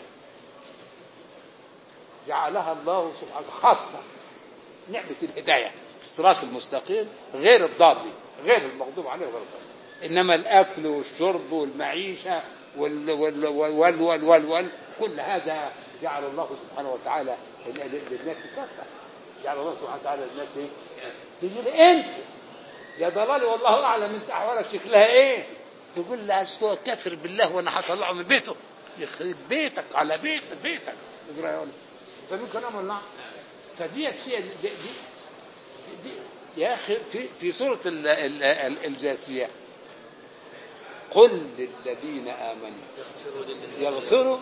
[SPEAKER 1] جعلها الله سبحانه خاصة نعمة الهداية الصراط المستقيم غير الضالين غير المغضوب عليه وغير الضالين. إنما الأكل والشرب والمعيشة وال وال وال وال وال وال كل هذا جعل الله سبحانه وتعالى للناس كافة. يعني الله سبحانه وتعالى الناس ايه؟ تقول انت يا ضلالي والله اعلم انت احوالك شكلها ايه؟ تقول لي استوى كافر بالله وانا هطلعه من بيته، يخرب بيتك على بيت بيتك. تقول يا ولد فمن كلام الله. فديت فيها دي, دي, دي, دي يا اخي في في سوره ال ال ال الجاثيه قل للذين امنوا يغفروا.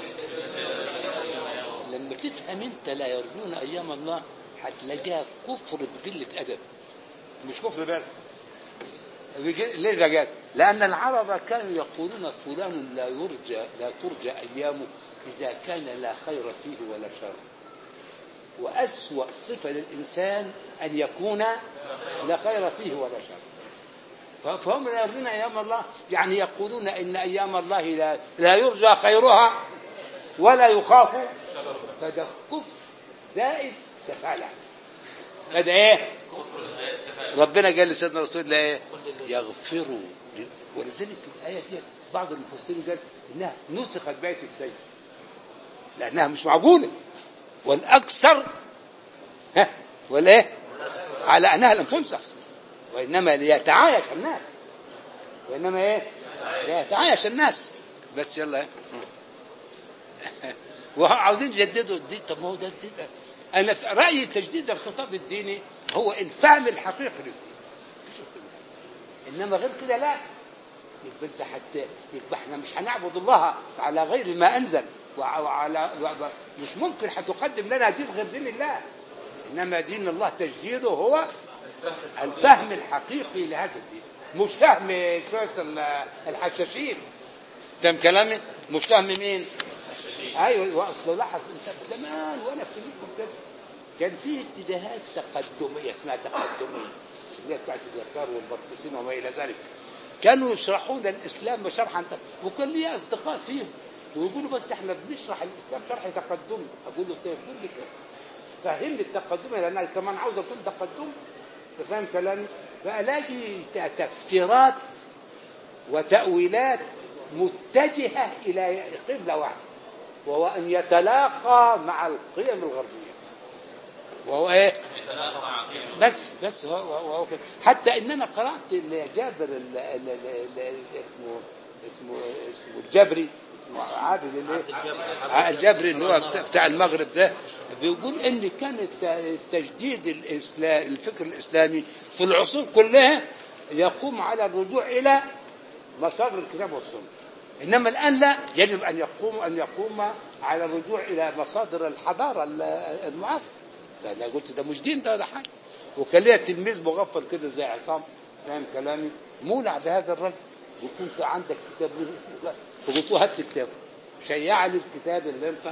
[SPEAKER 1] لما تفهم انت لا يرجون ايام الله هتلاقيها كفر بقله ادب، مش كفر بس. ليه ده؟ لأن العرب كانوا يقولون فلان لا يرجى لا ترجى أيامه إذا كان لا خير فيه ولا شر. وأسوأ صفة للإنسان أن يكون لا خير فيه ولا شر. فهم لا يرجون أيام الله، يعني يقولون إن أيام الله لا, لا يرجى خيرها ولا يخاف. فده كفر زائد سفالة. هذا إيه؟ ربنا قال لسيدنا رسول الله ايه؟ يغفروا. ولذلك الايه دي بعض المفسرين قال انها نسخت بآية السيف لانها مش معقوله، والاكثر ها ولا ايه على انها لم تنسخ، وانما ليتعايش الناس، وانما ايه ليتعايش الناس بس. يلا وعاوزين يجددوا الدين. طب ما هو ده الدين. انا في رايي تجديد الخطاب الديني هو الفهم الحقيقي للدين، انما غير كده لا. يبقى انت حتى يبقى احنا مش هنعبد الله على غير ما انزل، وعلى مش ممكن هتقدم لنا دين غير دين الله. انما دين الله تجديده هو الفهم الحقيقي لهذا الدين، مش فهم شويه الحشاشين. تم كلامي؟ مش فهم مين؟ ايوه. اصل لاحظ انت زمان وانا في كده كان في اتجاهات تقدميه اسمها تقدميه اللي هي بتاعت اليسار والبرتسين وما الى ذلك، كانوا يشرحون الاسلام شرحا، وكان لي اصدقاء فيهم ويقولوا بس احنا بنشرح الاسلام شرح تقدمي. اقول له طيب قول لي فهمني التقدمي لان انا كمان عاوز اكون تقدمي. انت فاهم كلامي؟ فالاقي تفسيرات وتاويلات متجهه الى قبله واحده، وهو ان يتلاقى مع القيم الغربيه. وهو ايه بس بس هو, هو حتى ان انا قرات جابر ال ال ال اسمه اسمه اسمه الجبري، اسمه عابد الجبري اللي هو بتاع المغرب ده، بيقول ان كان تجديد الاسلام الفكر الاسلامي في العصور كلها يقوم على الرجوع الى مصادر الكتاب والسنه، انما الان لا، يجب ان يقوم ان يقوم على الرجوع الى مصادر الحضاره المعاصره. انا قلت ده مش دين، ده ولا حاجه. وكان ليا تلميذ مغفل كده زي عصام، فاهم كلامي، مولع بهذا الرجل، وكنت عندك كتاب له، فقلت له هات لي كتابه، شيع لي الكتاب اللي انت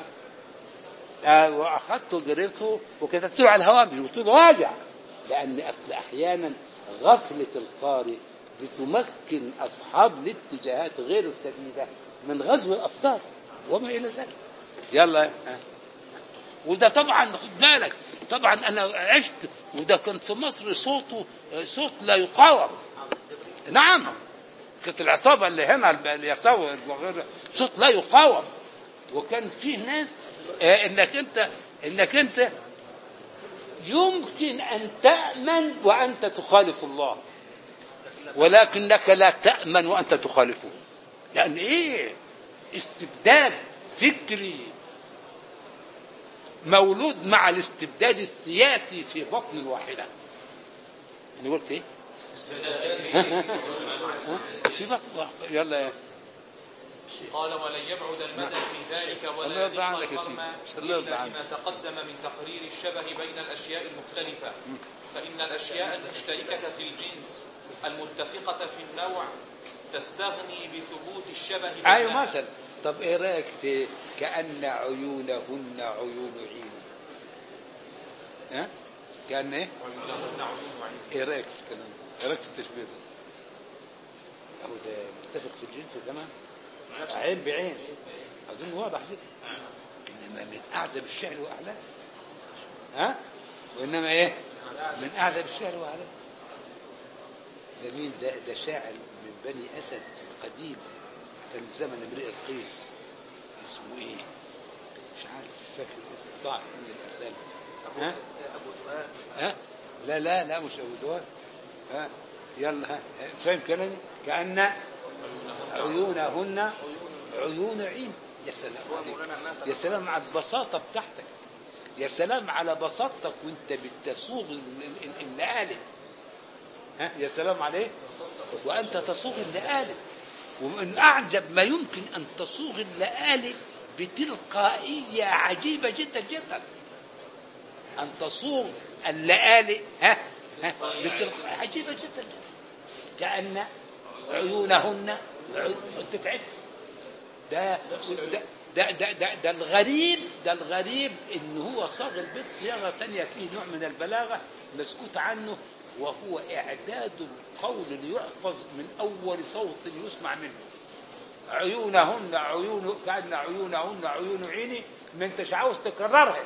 [SPEAKER 1] آه واخذته قريته وكتبت له على الهوامش، قلت له راجع، لان اصل احيانا غفله القارئ بتمكن اصحاب الاتجاهات غير السديده من غزو الافكار وما الى ذلك. يلا آه. وده طبعا خد بالك، طبعا انا عشت وده كان في مصر صوته صوت لا يقاوم. نعم كانت العصابه اللي هنا اللي يساوي صوت لا يقاوم، وكان فيه ناس آه انك انت انك انت يمكن ان تأمن وانت تخالف الله، ولكنك لا تأمن وانت تخالفه. يعني ايه استبداد فكري مولود مع الاستبداد السياسي في بطن الواحدة. أنا قلت إيه؟ في بطن. يلا يا
[SPEAKER 3] قال ولن يبعد المدى في ذلك ولا يضيق المرمى إلا بما تقدم من تقرير الشبه بين الأشياء المختلفة، فإن الأشياء المشتركة في الجنس المتفقة في النوع تستغني بثبوت الشبه بينها.
[SPEAKER 1] أيوة مثلا. طب ايه رايك في كأن عيونهن عيون عين؟ ها كأن ايه
[SPEAKER 3] عيونهن عيون عين.
[SPEAKER 1] ايه رايك في الكلام؟ ايه رايك في التشبيه ده؟ او ده متفق في الجنس تمام، عين بعين، اظن واضح كده. انما من اعزب الشعر واعلاه، ها وانما ايه من اعزب الشعر واعلاه. ده مين ده؟ ده شاعر من بني اسد القديم، كان زمن امرئ القيس، اسمه ايه مش عارف، فاكر اسمه، ضاع من الاسامي، ها ها لا لا لا مش ابو دواب. ها يلا ها فاهم كلامي؟ كأن عيونهن عيون عين. يا سلام عليك، يا سلام على البساطة بتاعتك، يا سلام على بساطتك وانت بتصوغ اللآلئ. ها يا سلام عليك، وانت تصوغ اللآلئ، ومن اعجب ما يمكن ان تصوغ اللآلئ بتلقائية عجيبة جدا جدا، ان تصوغ اللآلئ ها ها بتلقائية عجيبة جدا جدا. كأن عيونهن انت تعبت. ده ده ده ده, ده, ده الغريب ده الغريب ان هو صاغ البيت صياغه ثانيه فيه نوع من البلاغه مسكوت عنه، وهو اعداد القول ليحفظ من اول صوت يسمع منه. عيونهن عيون كأن عيونهن عيون عيني، ما انتش عاوز تكررها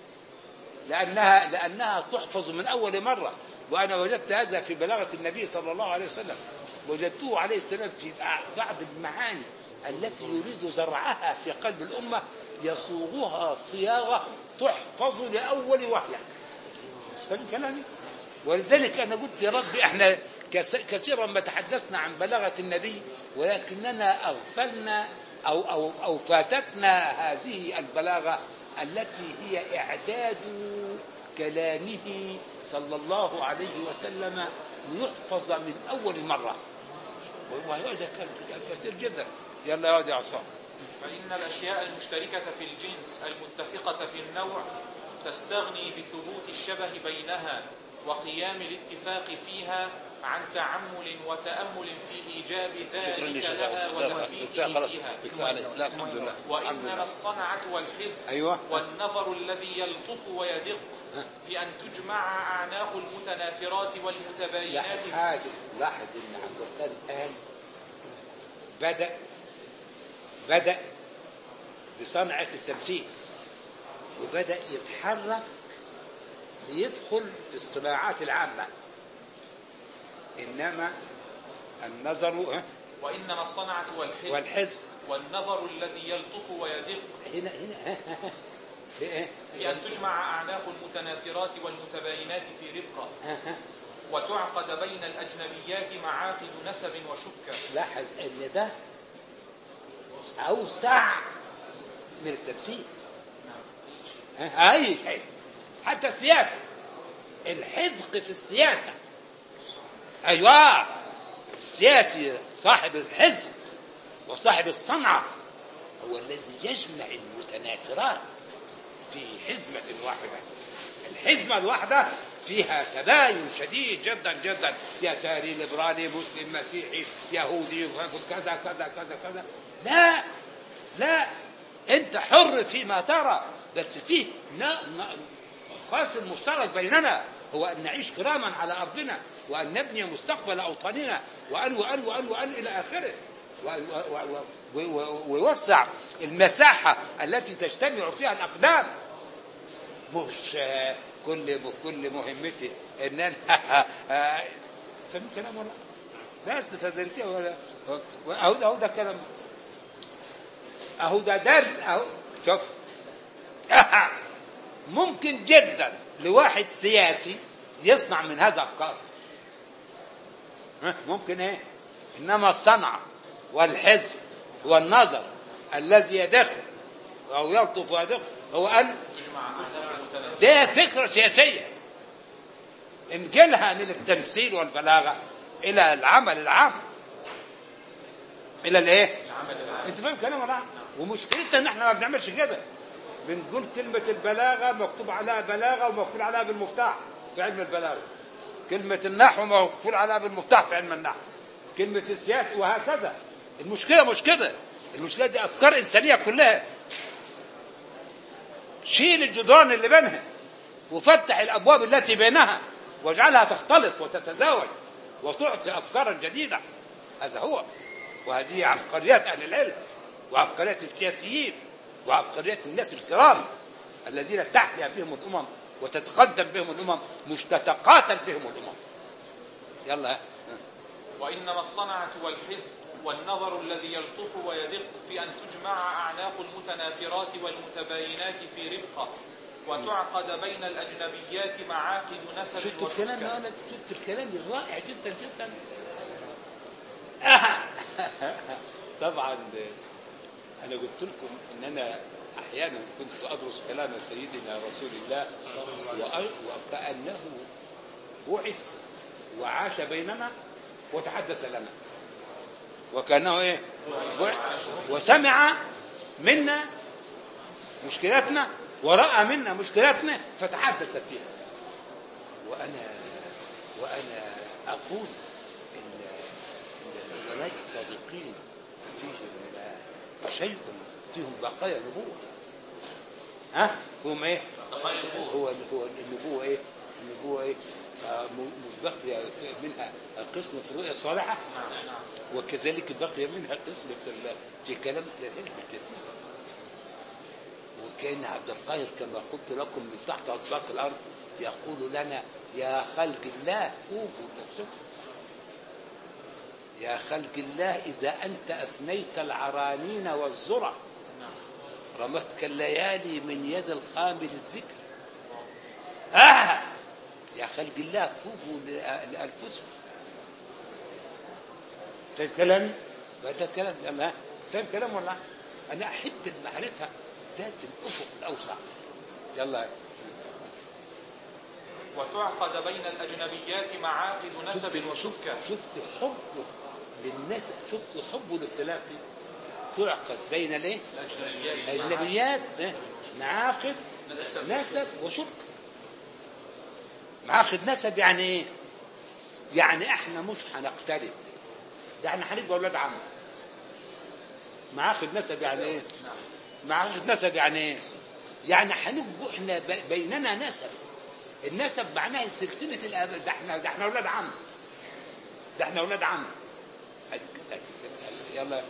[SPEAKER 1] لانها لانها تحفظ من اول مره. وانا وجدت هذا في بلاغه النبي صلى الله عليه وسلم، وجدته عليه السلام في بعض المعاني التي يريد زرعها في قلب الأمة يصوغها صياغة تحفظ لأول وحي. فهم كلامي؟ ولذلك أنا قلت يا ربي احنا كثيرا ما تحدثنا عن بلاغة النبي، ولكننا أغفلنا أو, أو, أو فاتتنا هذه البلاغة التي هي إعداد كلامه صلى الله عليه وسلم ليحفظ من أول مرة، وهذا كان كثير جدا. يلا يا ودي عصام.
[SPEAKER 3] فإن الأشياء المشتركة في الجنس المتفقة في النوع تستغني بثبوت الشبه بينها وقيام الاتفاق فيها عن تعمل وتأمل في إيجاب ذلك لها وتثبيته فيها.
[SPEAKER 1] لا الحمد لله.
[SPEAKER 3] وإنما الصنعة والحفظ
[SPEAKER 1] أيوة.
[SPEAKER 3] والنظر الذي يلطف ويدق في أن تجمع أعناق المتنافرات والمتباينات.
[SPEAKER 1] لاحظ حاجة، لاحظ إن عبد القادر الآن بدأ بدأ بصنعة التمثيل، وبدأ يتحرك ليدخل في الصناعات العامة. إنما النظر
[SPEAKER 3] وإنما الصنعة والحفظ
[SPEAKER 1] والحزب
[SPEAKER 3] والنظر الذي يلطف ويدق
[SPEAKER 1] هنا هنا
[SPEAKER 3] في أن تجمع أعناق المتنافرات والمتباينات في ربقة وتعقد بين الأجنبيات معاقد نسب وشكة.
[SPEAKER 1] لاحظ أن ده أوسع من التمثيل. أي شيء، حتى السياسة، الحزق في السياسة. أيوة، السياسي صاحب الحزق وصاحب الصنعة هو الذي يجمع المتنافرات في حزمة واحدة. الحزمة الواحدة فيها تباين شديد جدا جدا، يساري ليبرالي مسلم مسيحي يهودي كذا كذا كذا كذا. لا لا، انت حر فيما ترى، بس فيه خاص مشترك بيننا هو أن نعيش كراما على أرضنا، وأن نبني مستقبل أوطاننا، وأن وأن وأن وأن إلى آخره، ويوسع المساحة التي تجتمع فيها الأقدام. مش كل كل مهمتي ان انا فهم كلام ولا بس تدريجيا ولا اهو ده اهو ده كلام اهو ده درس اهو. شوف ممكن جدا لواحد سياسي يصنع من هذا افكار، ممكن ايه، انما الصنعة والحزب والنظر الذي يدخل او يلطف ويدخل هو ان ده فكرة سياسية انقلها من التمثيل والبلاغة الى العمل العام، الى الايه، انت فاهم كلام ولا؟ ومشكلتنا ان احنا ما بنعملش كده، بنقول كلمة البلاغة مكتوب عليها بلاغة ومكتوب عليها بالمفتاح في علم البلاغة، كلمة النحو مكتوب عليها بالمفتاح في علم النحو، كلمة السياسة وهكذا. المشكلة مش كده، المشكلة دي افكار انسانية كلها. شيل الجدران اللي بينها وفتح الابواب التي بينها واجعلها تختلط وتتزاوج وتعطي افكارا جديدة. هذا هو، وهذه عبقريات اهل العلم وعبقريات السياسيين وعبقريات الناس الكرام الذين تحيا بهم الامم وتتقدم بهم الامم مش تتقاتل بهم الامم. يلا.
[SPEAKER 3] وانما الصنعة والحفظ والنظر الذي يلطف ويدق في أن تجمع أعناق المتنافرات والمتباينات في ربقة وتعقد بين الأجنبيات معاقد نسب
[SPEAKER 1] شفت
[SPEAKER 3] وشركة.
[SPEAKER 1] الكلام أنا شفت الكلام الرائع جدا جدا. آه. طبعا أنا قلت لكم إن أنا أحيانا كنت أدرس كلام سيدنا رسول الله وكأنه بعث وعاش بيننا وتحدث لنا، وكأنه إيه وسمع منا مشكلاتنا ورأى منا مشكلاتنا فتحدث فيها. وأنا وأنا أقول إن العلماء السابقين فيهم شيء فيهم بقايا نبوة. ها هم إيه؟ هو هو النبوة إيه؟ النبوة إيه؟ مش بقي منها قسم في الرؤيا الصالحة، وكذلك بقي منها قسم في في كلام العلم الجديد. وكأن عبد القاهر كما قلت لكم من تحت أطباق الأرض يقول لنا يا خلق الله توبوا نفسكم، يا خلق الله إذا أنت أثنيت العرانين والزرع رمتك الليالي من يد الخامل الذكر. آه يا خلق الله توبوا لأنفسكم. فاهم كلامي؟ هذا كلام يلا فاهم كلام ولا؟ أنا أحب المعرفة ذات الأفق الأوسع. يلا.
[SPEAKER 3] وتعقد بين الأجنبيات معاقد نسب وشركة.
[SPEAKER 1] شفت حبه للنسب، شفت حبه للتلاقي. تعقد بين الايه؟ الأجنبيات معاقد نسب وشركة. معاقد نسب يعني ايه؟ يعني احنا مش هنقترب، ده احنا هنبقى اولاد عم. معاقد نسب يعني ايه؟ معاقد نسب يعني ايه؟ يعني هنبقى احنا بيننا نسب. النسب معناه سلسله الاب. ده احنا ده احنا اولاد عم، ده احنا اولاد عم. يلا.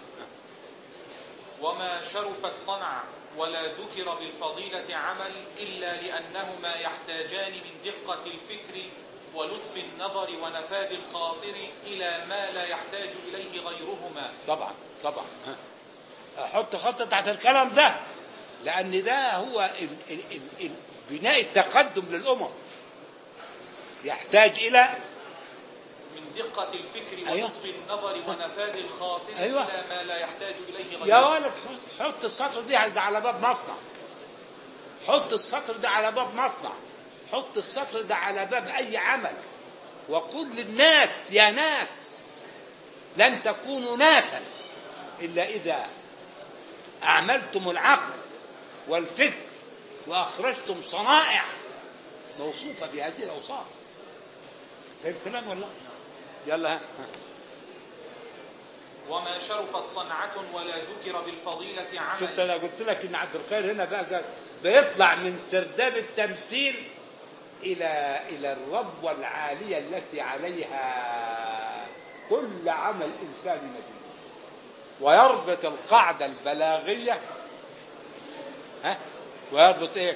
[SPEAKER 3] وما شرفت صنع ولا ذكر بالفضيلة عمل إلا لأنهما يحتاجان من دقة الفكر ولطف النظر ونفاذ الخاطر إلى ما لا يحتاج إليه غيرهما.
[SPEAKER 1] طبعا طبعا. حط خط تحت الكلام ده، لأن ده هو ال ال ال ال بناء التقدم للأمم. يحتاج إلى
[SPEAKER 3] من دقة الفكر
[SPEAKER 1] أيوة.
[SPEAKER 3] ولطف النظر ونفاذ الخاطر
[SPEAKER 1] أيوة.
[SPEAKER 3] إلى ما لا يحتاج إليه غيره.
[SPEAKER 1] يا ولد حط السطر دي على باب مصنع، حط السطر ده على باب مصنع، حط السطر ده على باب أي عمل، وقل للناس يا ناس لن تكونوا ناسا إلا إذا أعملتم العقل والفكر وأخرجتم صنائع موصوفة بهذه الأوصاف. فاهم كلام ولا؟ يلا.
[SPEAKER 3] وما شرفت صنعة ولا ذكر بالفضيلة عمل.
[SPEAKER 1] شفت أنا قلت لك إن عبد الخير هنا بقى بيطلع من سرداب التمثيل إلى إلى الربوة العالية التي عليها كل عمل إنساني نبيل، ويربط القاعدة البلاغية. ها ويربط إيه؟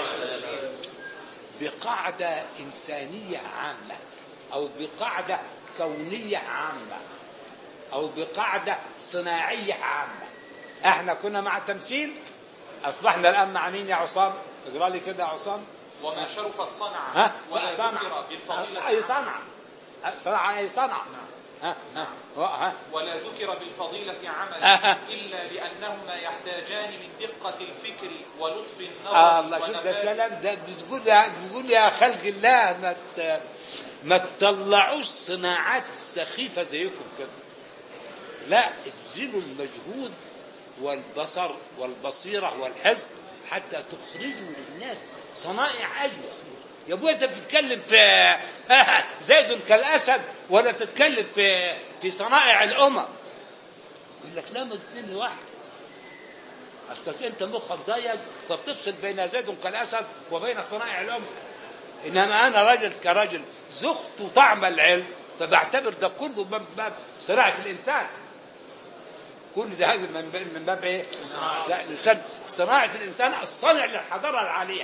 [SPEAKER 1] بقاعدة إنسانية عامة، أو بقاعدة كونية عامة، أو بقاعدة صناعية عامة. احنا كنا مع التمثيل، أصبحنا الآن مع مين يا عصام؟ اقرأ لي كده يا عصام.
[SPEAKER 3] وما شرفت صنعة
[SPEAKER 1] ها؟
[SPEAKER 3] ولا
[SPEAKER 1] صنعة.
[SPEAKER 3] ذكر بالفضيلة
[SPEAKER 1] أي صنعة؟ صنعة أي صنعة؟ ها؟ ها؟ ها؟
[SPEAKER 3] ولا ذكر بالفضيلة عمل
[SPEAKER 1] آه.
[SPEAKER 3] إلا لأنهما يحتاجان من دقة الفكر ولطف النظر.
[SPEAKER 1] آه الله شوف ده الكلام ده بتقول بتقول يا خلق الله ما ت... ما تطلعوش صناعات سخيفة زيكم كده، لا ابذلوا المجهود والبصر والبصيرة والحزن حتى تخرجوا للناس صنائع أجمل. يا ابويا انت بتتكلم في زيد كالأسد ولا بتتكلم في في صنائع الأمم؟ يقول لك لا، ما الاثنين واحد. اصلك انت مخك ضيق فبتفصل بين زيد كالأسد وبين صنائع الأمم. انما انا راجل كراجل ذقت طعم العلم فبعتبر ده كله من باب صناعة الإنسان. كل ده هذا من باب ايه؟ الإنسان، صناعة الإنسان الصانع للحضارة العالية.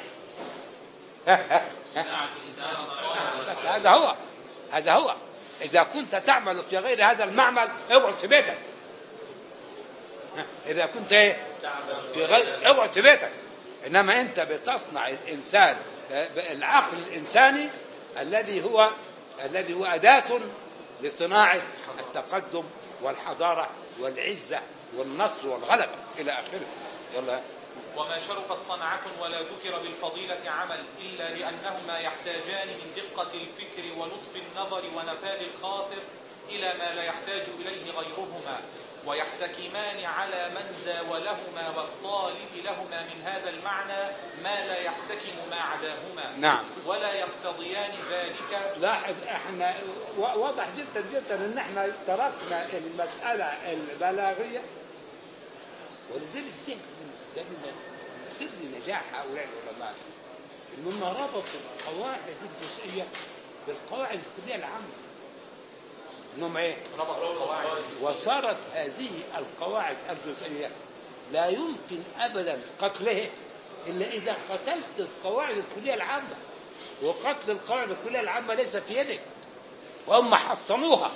[SPEAKER 2] صناعة الإنسان الصالح.
[SPEAKER 1] هذا هو هذا هو إذا كنت تعمل في غير هذا المعمل اقعد في بيتك. إذا كنت ايه؟ في غير اقعد في بيتك. إنما أنت بتصنع الإنسان العقل الإنساني الذي هو الذي هو أداة لصناعة التقدم والحضارة والعزة والنصر والغلبة إلى آخره. يلا.
[SPEAKER 3] وما شرفت صنعة ولا ذكر بالفضيلة عمل إلا لأنهما يحتاجان من دقة الفكر ولطف النظر ونفاذ الخاطر إلى ما لا يحتاج إليه غيرهما، ويحتكمان على من زاولهما والطالب لهما من هذا المعنى ما لا يحتكم ما عداهما.
[SPEAKER 1] نعم.
[SPEAKER 3] ولا يقتضيان ذلك.
[SPEAKER 1] لاحظ احنا واضح جدا جدا ان احنا تركنا المسألة البلاغية، ولذلك ده ده من سر نجاح هؤلاء العلماء انهم ربطوا القواعد الجزئية بالقواعد الكلية العامة. انهم ايه؟
[SPEAKER 3] ربطوا القواعد.
[SPEAKER 1] وصارت هذه القواعد الجزئية لا يمكن ابدا قتلها الا اذا قتلت القواعد الكلية العامة، وقتل القواعد الكلية العامة ليس في يدك، وهم حصنوها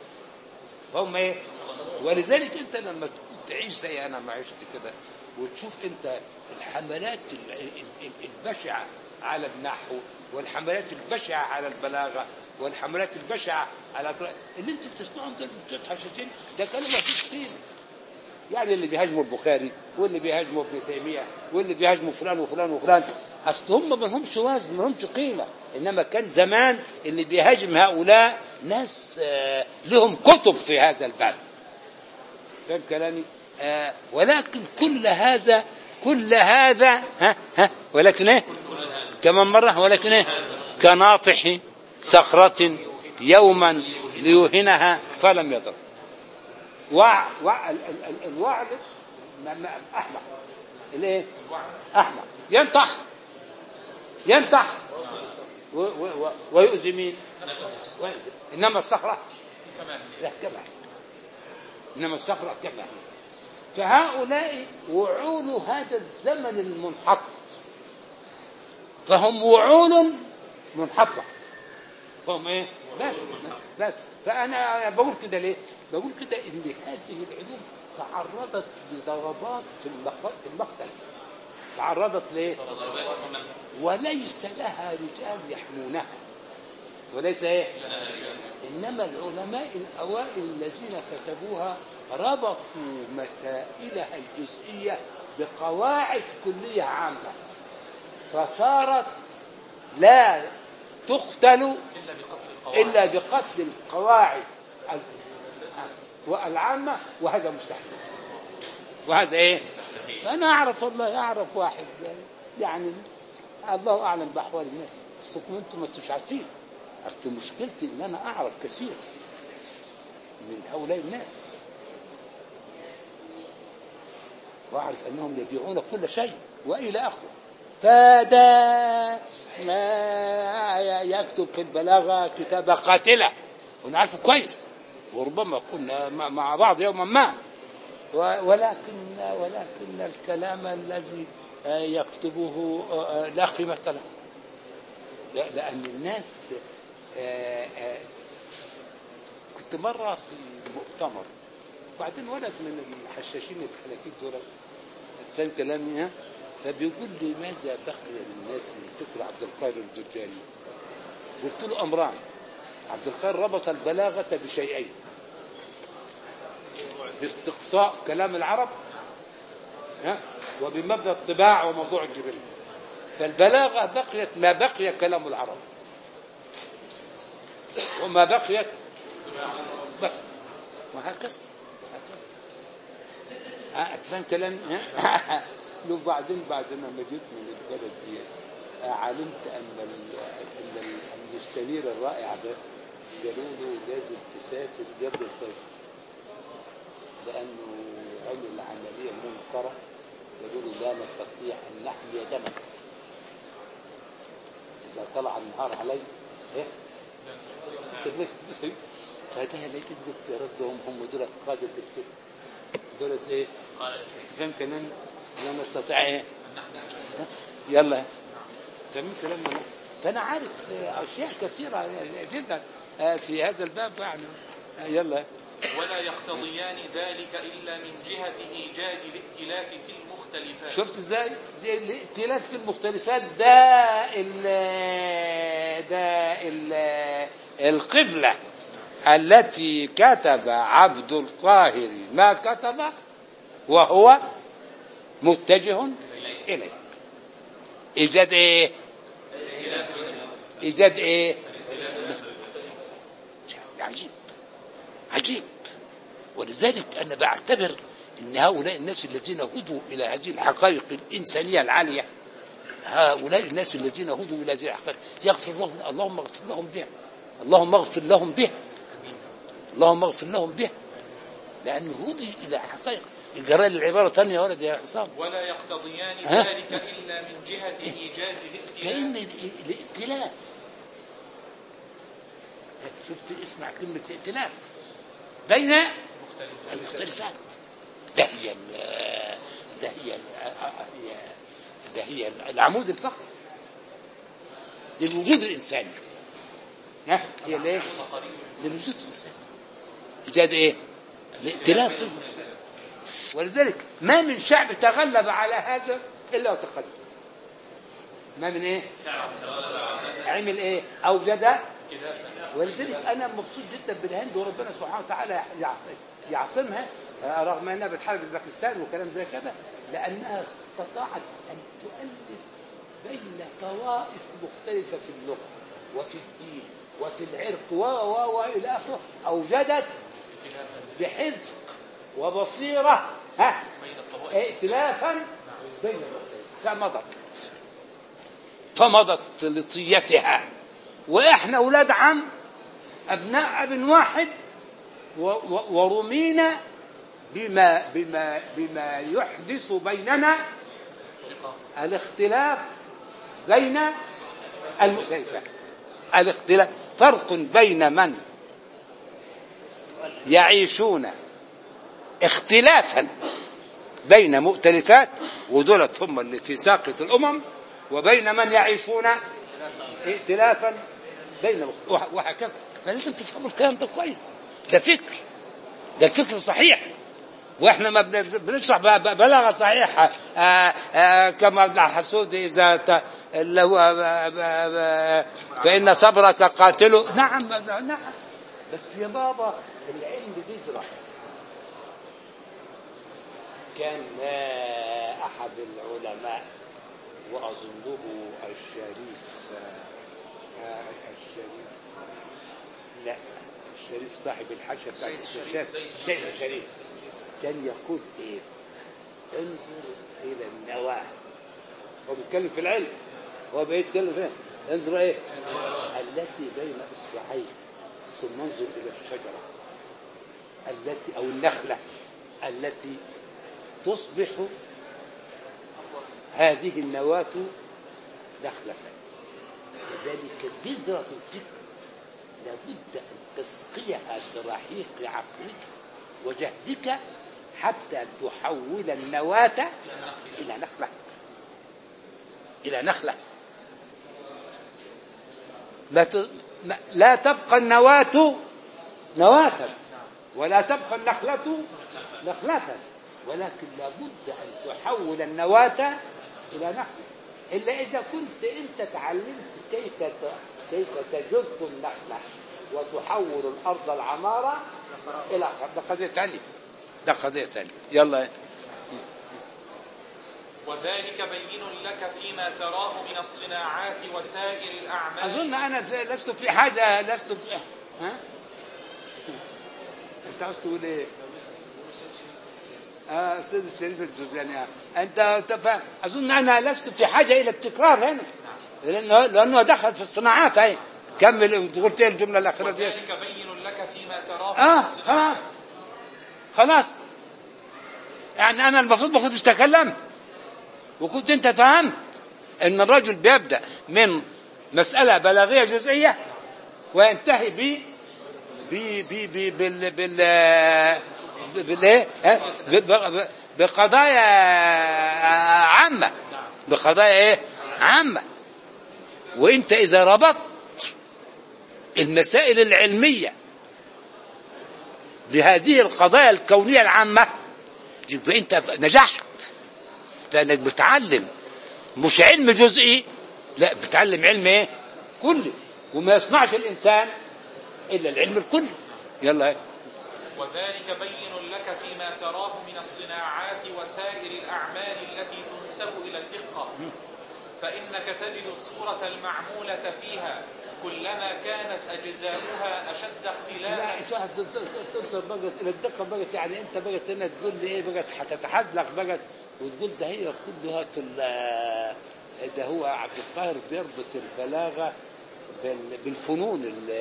[SPEAKER 1] وهم ايه. ولذلك انت لما تعيش زي انا ما عشت كده وتشوف انت الحملات البشعة على النحو والحملات البشعة على البلاغة والحملات البشعة على اللي انت بتسمعهم ده بتشوف حشاشين، ده كانوا ما فيش فيه. يعني اللي بيهاجموا البخاري واللي بيهاجموا ابن تيمية واللي بيهاجموا فلان وفلان وفلان، اصل هم ما لهمش وزن ما لهمش قيمة. انما كان زمان اللي بيهاجم هؤلاء ناس آه لهم كتب في هذا الباب. فاهم كلامي؟ آه ولكن كل هذا كل هذا ها ها ولكن ايه كمان مرة ولكن ايه كناطح صخرة يوما ليوهنها فلم يضر. وع وع الوعد احمق الايه احمق ينطح ينطح ويؤذي مين؟ انما الصخرة لا كما انما الصخرة كما. فهؤلاء وعول هذا الزمن المنحط، فهم وعول منحطة، فهم ايه بس بس. فانا بقول كده ليه؟ بقول كده ان هذه العلوم تعرضت لضربات في في المقتل. تعرضت ليه؟ وليس لها رجال يحمونها، وليس ايه؟ انما العلماء الاوائل الذين كتبوها ربطوا مسائلها الجزئية بقواعد كلية عامة، فصارت لا تقتل إلا بقتل القواعد العامة، وهذا مستحيل. وهذا ايه؟ فأنا أعرف والله أعرف واحد يعني الله أعلم بأحوال الناس، بس أنتم ما انتوش عارفين. أصل مشكلتي إن أنا أعرف كثير من هؤلاء الناس وأعرف أنهم يبيعون كل شيء وإلى آخره. فدا يكتب في البلاغة كتابة قاتلة ونعرفه كويس، وربما كنا مع بعض يوما ما، ولكن ولكن الكلام الذي يكتبه لا قيمة له، لأن الناس. كنت مرة في مؤتمر بعدين ولد من الحشاشين الحلكيك دول فهم كلامي ها، فبيقول لي ماذا بقي للناس من فكر عبد القادر الجرجاني؟ قلت له أمران. عبد القادر ربط البلاغة بشيئين: باستقصاء كلام العرب ها، وبمبدأ الطباع وموضوع الجبل. فالبلاغة بقيت ما بقي كلام العرب وما بقيت بس، وهكذا وهكذا. ها تفهم كلامي؟ لو بعدين بعد ما جيت من البلد دي علمت ان المستنير الرائع ده قالوا له لازم تسافر قبل الفجر لانه عمل العمليه منكره. قالوا له لا نستطيع ان نحمي دمك اذا طلع النهار علي ايه فهذا لقيت قلت يا رب هم هم دول قادة الفكر دول ايه فهم كلام لا نستطيع ايه يلا فهم كلامنا. فانا عارف اشياء كثيرة جدا في هذا الباب يعني يلا.
[SPEAKER 3] ولا يقتضيان ذلك إلا من جهة إيجاد الائتلاف في المختلف المختلفات.
[SPEAKER 1] شفت ازاي؟ الائتلاف في المختلفات ده ال ده ال القبلة التي كتب عبد القاهر ما كتب وهو متجه إليه. إيجاد إيه؟ إيجاد إيه؟ عجيب عجيب. ولذلك أنا بعتبر أن هؤلاء الناس الذين هدوا إلى هذه الحقائق الإنسانية العالية، هؤلاء الناس الذين هدوا إلى هذه الحقائق يغفر لهم، اللهم اغفر لهم بها، اللهم اغفر لهم بها، اللهم اغفر لهم بها، لأنه هدي إلى حقائق. الجرائد العبارة ثانية ولد يا حسام،
[SPEAKER 3] ولا يقتضيان ذلك إلا من جهة إيجاد الائتلاف.
[SPEAKER 1] كأن الائتلاف، شفت اسمع كلمة الائتلاف بين المختلفات، ده هي ده هي ده هي العمود الفقري للوجود الإنساني. ها هي ليه؟ للوجود الإنساني. إيجاد إيه؟ الائتلاف. ولذلك ما من شعب تغلب على هذا إلا وتقدم. ما من إيه؟ عمل إيه؟ أوجد. ولذلك أنا مبسوط جدا بالهند، وربنا سبحانه وتعالى يعصمها رغم أنها بتحارب باكستان وكلام زي كده، لأنها استطاعت أن تؤلف بين طوائف مختلفة في اللغة وفي الدين وفي العرق و و وإلى آخره. أوجدت بحزق وبصيرة ها ائتلافا بين المختلفين، فمضت فمضت لطيتها. وإحنا أولاد عم أبناء أب واحد، ورمينا بما بما بما يحدث بيننا الاختلاف بين المختلفات. الاختلاف فرق بين من يعيشون اختلافا بين مؤتلفات، ودولت هم اللي في ساقة الأمم، وبين من يعيشون ائتلافا بين مختلفات، وهكذا. فلازم تفهموا الكلام ده كويس. ده فكر، ده الفكر صحيح، واحنا ما بنشرح بلاغه صحيحه. آآ آآ كما ابن حسود اذا فان صبرك قاتله. نعم نعم، بس يا بابا العلم بيزرع. كان احد العلماء واظنه الشريف الشريف لا الشريف صاحب الحاشيه بتاع الشيخ الشيخ الشريف، كان يقول ايه؟ انظر الى النواه. هو بيتكلم في العلم، هو بيتكلم فين؟ انظر ايه؟ التي بين اصبعين، ثم انظر الى الشجره التي او النخله التي تصبح هذه النواه نخله. لذلك بذره الفكر لابد ان تسقيها برحيق عقلك وجهدك حتى تحول النواة إلى نخلة، إلى نخلة. لا لا تبقى النواة نواة، ولا تبقى النخلة نخلة، ولكن لابد أن تحول النواة إلى نخلة. إلا إذا كنت أنت تعلمت كيف كيف تجد النخلة وتحول الأرض العمارة إلى ده قضية ثانية، ده قضية ثانية. يلا.
[SPEAKER 3] وذلك بين لك فيما تراه من الصناعات وسائر الأعمال.
[SPEAKER 1] أظن أنا لست في حاجة، لست في... ها؟ أنت عاوز تقول إيه؟ آه سيد الشريف الجزاني، أنت أظن أنا لست في حاجة إلى التكرار هنا، لأنه لأنه دخل في الصناعات. هاي كمل، قلت ايه الجمله الاخيره دي؟
[SPEAKER 3] وذلك بين لك فيما تراه.
[SPEAKER 1] اه خلاص خلاص، يعني انا المفروض ما كنتش تكلمت، وكنت انت فهمت ان الرجل بيبدا من مساله بلاغيه جزئيه وينتهي ب ب ب بال بال بالايه بقضايا عامه، بقضايا ايه عامه. وانت اذا ربطت المسائل العلمية بهذه القضايا الكونية العامة يبقى انت نجحت، لأنك بتعلم مش علم جزئي، لا بتعلم علم ايه كلي، وما يصنعش الإنسان إلا العلم الكلي. يلا ايه.
[SPEAKER 3] وذلك بين لك فيما تراه من الصناعات وسائر الأعمال التي تنسب إلى الدقة، فإنك تجد الصورة المعمولة فيها كلما كانت أجزاؤها أشد اختلافا.
[SPEAKER 1] لا تنصر بقت إلى الدقة بقت، يعني أنت بقت هنا تقول لي إيه بقت هتتحزلق بقت وتقول ده هي كلها في ده هو عبد القاهر بيربط البلاغة بالفنون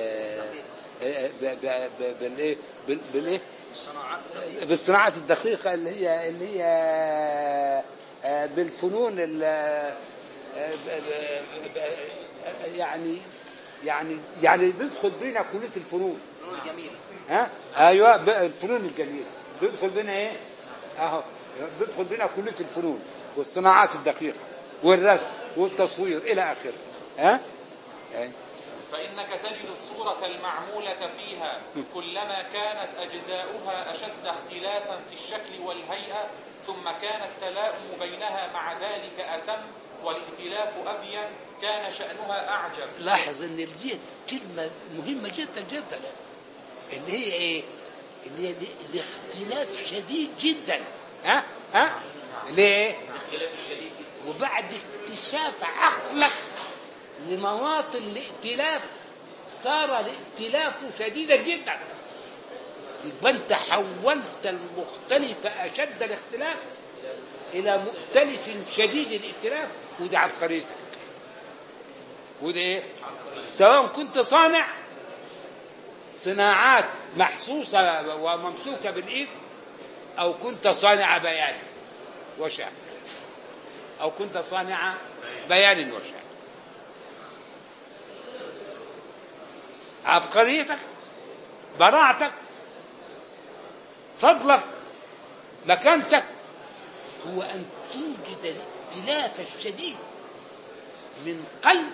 [SPEAKER 1] بالايه بالايه بالصناعات الدقيقة اللي هي اللي هي بالفنون يعني يعني يعني بيدخل بينا كلية الفنون
[SPEAKER 2] الجميلة.
[SPEAKER 1] ها ايوه الفنون الجميلة بيدخل بينا ايه اهو بيدخل بينا كلية الفنون والصناعات الدقيقة والرسم والتصوير الى اخره. ها
[SPEAKER 3] فإنك تجد الصورة المعمولة فيها كلما كانت أجزاؤها أشد اختلافا في الشكل والهيئة، ثم كان التلاؤم بينها مع ذلك أتم والائتلاف أبين، كان شأنها أعجب.
[SPEAKER 1] لاحظ أن الزيت كلمة مهمة جدا جدا، اللي هي إيه؟ اللي هي الاختلاف شديد جدا. ها ها ليه؟
[SPEAKER 2] الاختلاف الشديد جدا.
[SPEAKER 1] وبعد اكتشاف عقلك لمواطن الائتلاف صار الائتلاف شديدا جدا. يبقى انت حولت المختلف اشد الاختلاف الى مؤتلف شديد الائتلاف، وده عبقريتك. وده ايه؟ سواء كنت صانع صناعات محسوسه وممسوكه بالايد، او كنت صانع بيان وشعر، او كنت صانع بيان وشعر. عبقريتك، براعتك، فضلك، مكانتك هو أن توجد الاختلاف الشديد من قلب.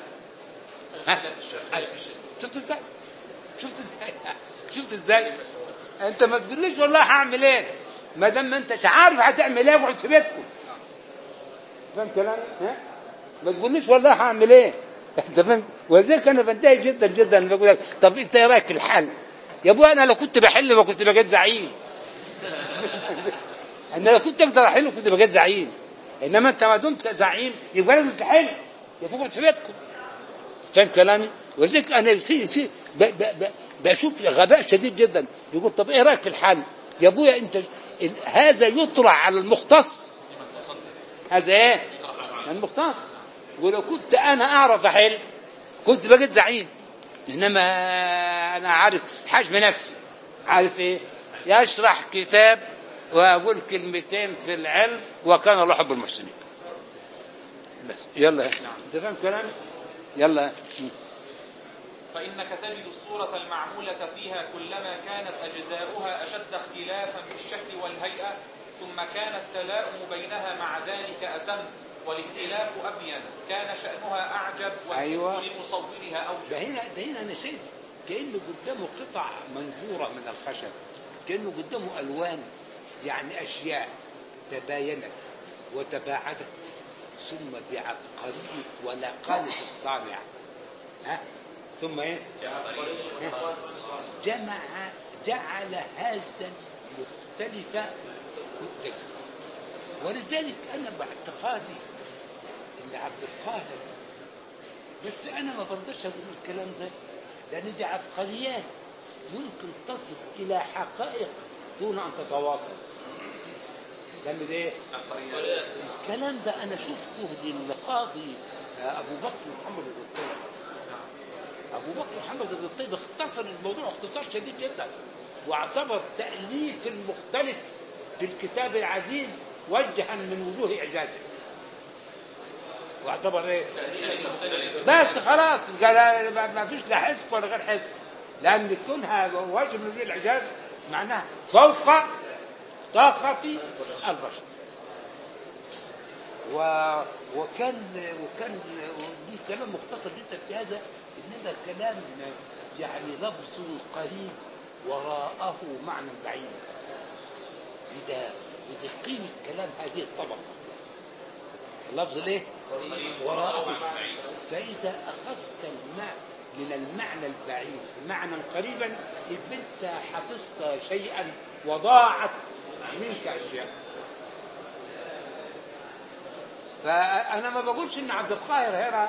[SPEAKER 1] شفت ازاي؟ شفت ازاي؟ شفت ازاي؟ انت ما تقوليش والله هعمل ايه ما دام ما انتش عارف هتعمل ايه وقعد في بيتكم. فاهم كلامي؟ ها؟ ما تقوليش والله هعمل ايه. انت فاهم؟ ولذلك انا بنتهي جدا جدا بقول لك طب انت ايه رايك في الحل؟ يا ابويا انا لو كنت بحل ما كنت بقيت زعيم. انا لو كنت اقدر احل كنت بقيت زعيم، انما انت ما دمت زعيم يبقى لازم تحل يا فوق في بيتكم. فاهم كلامي؟ ولذلك انا سي سي ب ب ب بشوف غباء شديد جدا. يقول طب ايه رايك في الحل؟ يا ابويا انت هذا يطرح على المختص. هذا ايه؟ المختص. ولو كنت انا اعرف احل كنت بقيت زعيم، انما انا عارف حجم نفسي، عارف ايه؟ يشرح كتاب واقول كلمتين في العلم وكان الله يحب المحسنين. بس يلا انت فاهم كلامي؟ يلا.
[SPEAKER 3] فإنك تجد الصورة المعمولة فيها كلما كانت أجزاؤها أشد اختلافا في الشكل والهيئة، ثم كان التلاؤم بينها مع ذلك أتم والاختلاف أبين، كان شأنها أعجب والحكم لمصورها أوجب.
[SPEAKER 1] ده هنا ده هنا أنا شايف كأنه قدامه قطع منجورة من الخشب، كأنه قدامه ألوان، يعني أشياء تباينت وتباعدت ثم بعبقرية ولقانة الصانع. ها؟ ثم ايه؟ جمع جعل هذا المختلف مختلف. ولذلك انا باعتقادي ان عبد القاهر، بس انا ما برضاش اقول الكلام ده لان دي عبقريات يمكن تصل الى حقائق دون ان تتواصل. لان ايه؟ الكلام ده انا شفته للقاضي ابو بكر محمد بن الطيب. ابو بكر محمد بن الطيب اختصر الموضوع اختصار شديد جدا، واعتبر تأليف المختلف في الكتاب العزيز وجها من وجوه اعجازه. واعتبر ايه؟ بس خلاص قال ما فيش لا حس ولا غير حس، لان كونها وجه من وجوه الاعجاز معناها فوق طاقة البشر. و... وكان وكان ليه كلام مختصر جدا في هذا، انما كلام يعني لفظ قريب وراءه معنى بعيد. وده وده قيمة كلام هذه الطبقة. اللفظ الايه وراءه. فاذا اخذت الماء من المعنى البعيد معنى قريبا يبقى انت حفظت شيئا وضاعت منك اشياء. فانا ما بقولش ان عبد القاهر هنا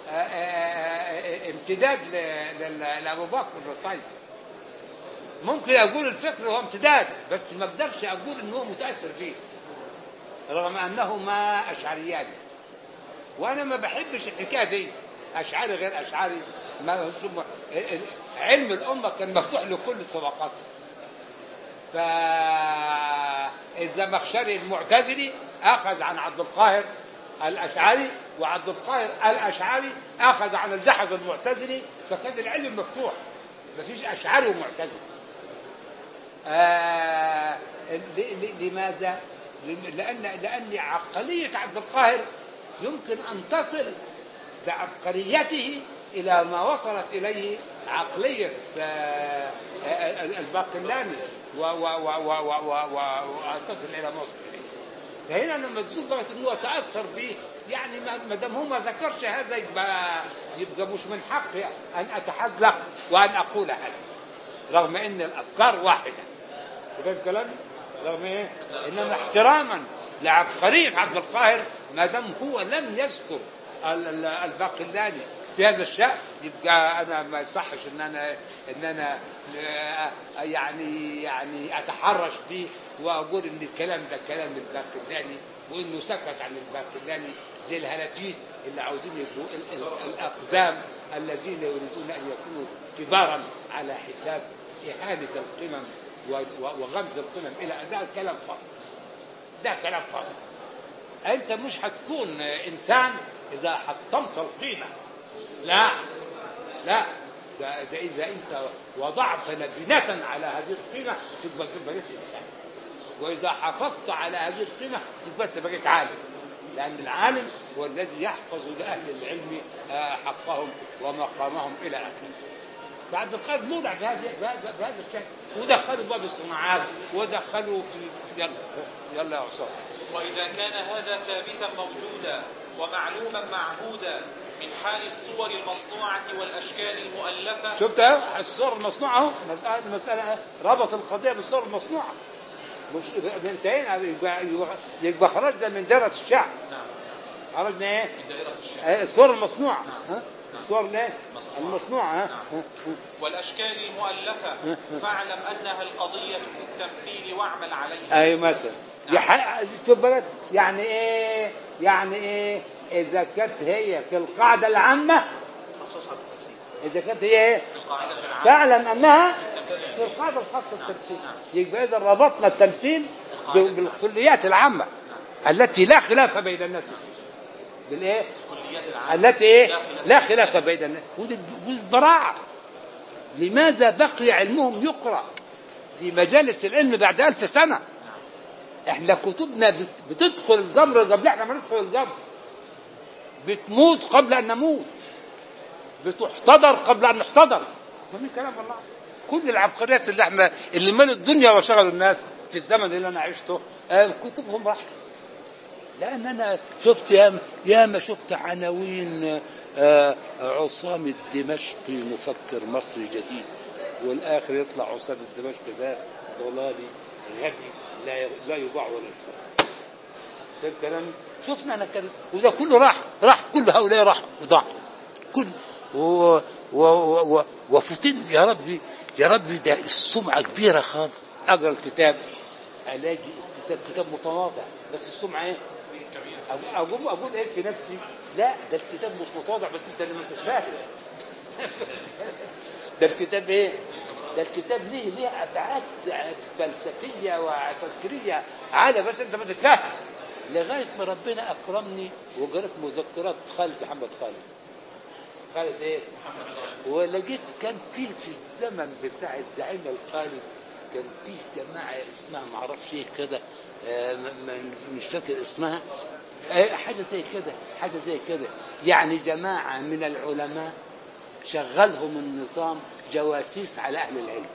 [SPEAKER 1] امتداد لابو بكر الطيب، ممكن اقول الفكر هو امتداد بس ما اقدرش اقول انه متاثر فيه رغم انه ما اشعرياني، وانا ما بحبش الحكايه دي اشعري غير اشعري. ما علم الامه كان مفتوح لكل الطبقات. فالزمخشري المعتزلي اخذ عن عبد القاهر الاشعري، وعبد القاهر الاشعري اخذ عن الجحظ المعتزلي، فكان العلم مفتوح ما فيش اشعري ومعتزلي. آه لماذا؟ لان لان عقليه عبد القاهر يمكن ان تصل بعبقريته الى ما وصلت اليه عقليه الباقلاني وان تصل الى ما وصل اليه. فهنا لما تقول بقى انه تاثر به، يعني ما دام هو ما ذكرش هذا يبقى يبقى مش من حقي ان اتحزلق وان اقول هذا، رغم ان الافكار واحده. فاهم كلامي؟ رغم ايه؟ انما احتراما لعبقريه عبد القاهر ما دام هو لم يذكر الباقلاني في هذا الشأن يبقى انا ما يصحش ان انا ان انا يعني يعني اتحرش به واقول ان الكلام ده كلام الباقلاني وانه سكت عن الباقلاني زي الهلاتيت اللي عاوزين يبقوا الاقزام الذين يريدون ان يكونوا كبارا على حساب اهانه القمم وغمز القمم الى ده كلام فاضي. ده كلام فاضي. انت مش هتكون انسان اذا حطمت القيمه. لا لا ده, ده اذا انت وضعت لبنه على هذه القيمه تبقى بقيت انسان، واذا حافظت على هذه القيمه تبقى انت بقيت عالم، لان العالم هو الذي يحفظ لاهل العلم حقهم ومقامهم الى اخره. بعد القرن مولع بهذا بهذا الشيء، ودخلوا باب الصناعات ودخلوا في يلا يلا يا عصام.
[SPEAKER 3] واذا كان هذا ثابتا موجودا ومعلوما معهودا من حال الصور المصنوعة والأشكال المؤلفة.
[SPEAKER 1] شفت الصور المصنوعة اهو، مسألة مسألة ربط القضية بالصور المصنوعة، مش انتهينا يبقى, يبقى خرجنا من دائرة الشعب.
[SPEAKER 3] نعم.
[SPEAKER 1] خرجنا ايه؟ الصور المصنوعة. ها؟ الصور ليه؟ المصنوعة. ها؟
[SPEAKER 3] نعم. والأشكال المؤلفة فاعلم أنها القضية في التمثيل واعمل عليها.
[SPEAKER 1] أي مثلا. نعم. يعني ايه؟ يعني ايه؟ إذا كانت هي في القاعدة العامة، إذا كانت هي ايه؟ فاعلم أنها في القاعدة الخاصة بالتمثيل. يبقى إذا ربطنا التمثيل بالكليات العامة التي لا خلاف بين الناس. بالايه؟ التي ايه؟ لا خلاف بين الناس. والبراعة لماذا بقي علمهم يقرأ في مجالس العلم بعد ألف سنة؟ احنا كتبنا بتدخل الجمر قبل احنا ما ندخل الجمر، بتموت قبل ان نموت، بتحتضر قبل ان نحتضر. فمن كلام الله كل العبقريات اللي احنا اللي ملوا الدنيا وشغلوا الناس في الزمن اللي انا عشته آه كتبهم راحت. لان انا شفت ياما ياما شفت عناوين آه عصام الدمشقي مفكر مصري جديد، والاخر يطلع عصام الدمشقي ده ضلالي غبي لا لا يباع ولا يشترى. ده الكلام شفنا انا كده، وده كله راح راح كل هؤلاء راح وضاع كل و و و وفتن. يا ربي يا ربي ده السمعه كبيره خالص. اقرا الكتاب الاقي الكتاب كتاب متواضع بس السمعه ايه؟ اقول اقول ايه في نفسي؟ لا ده الكتاب مش متواضع بس انت اللي ما انتش فاهم. ده الكتاب ايه؟ ده الكتاب ليه ليه ابعاد فلسفيه وتفكيريه عاليه بس انت ما تتفهم. لغايه ما ربنا اكرمني وقرأت مذكرات خالد محمد خالد خالد ايه؟ ولقيت كان في في الزمن بتاع الزعيم الخالد كان في جماعه اسمها ما اعرفش ايه كده، مش فاكر اسمها، حاجه زي كده حاجه زي كده يعني جماعه من العلماء شغلهم النظام جواسيس على اهل العلم.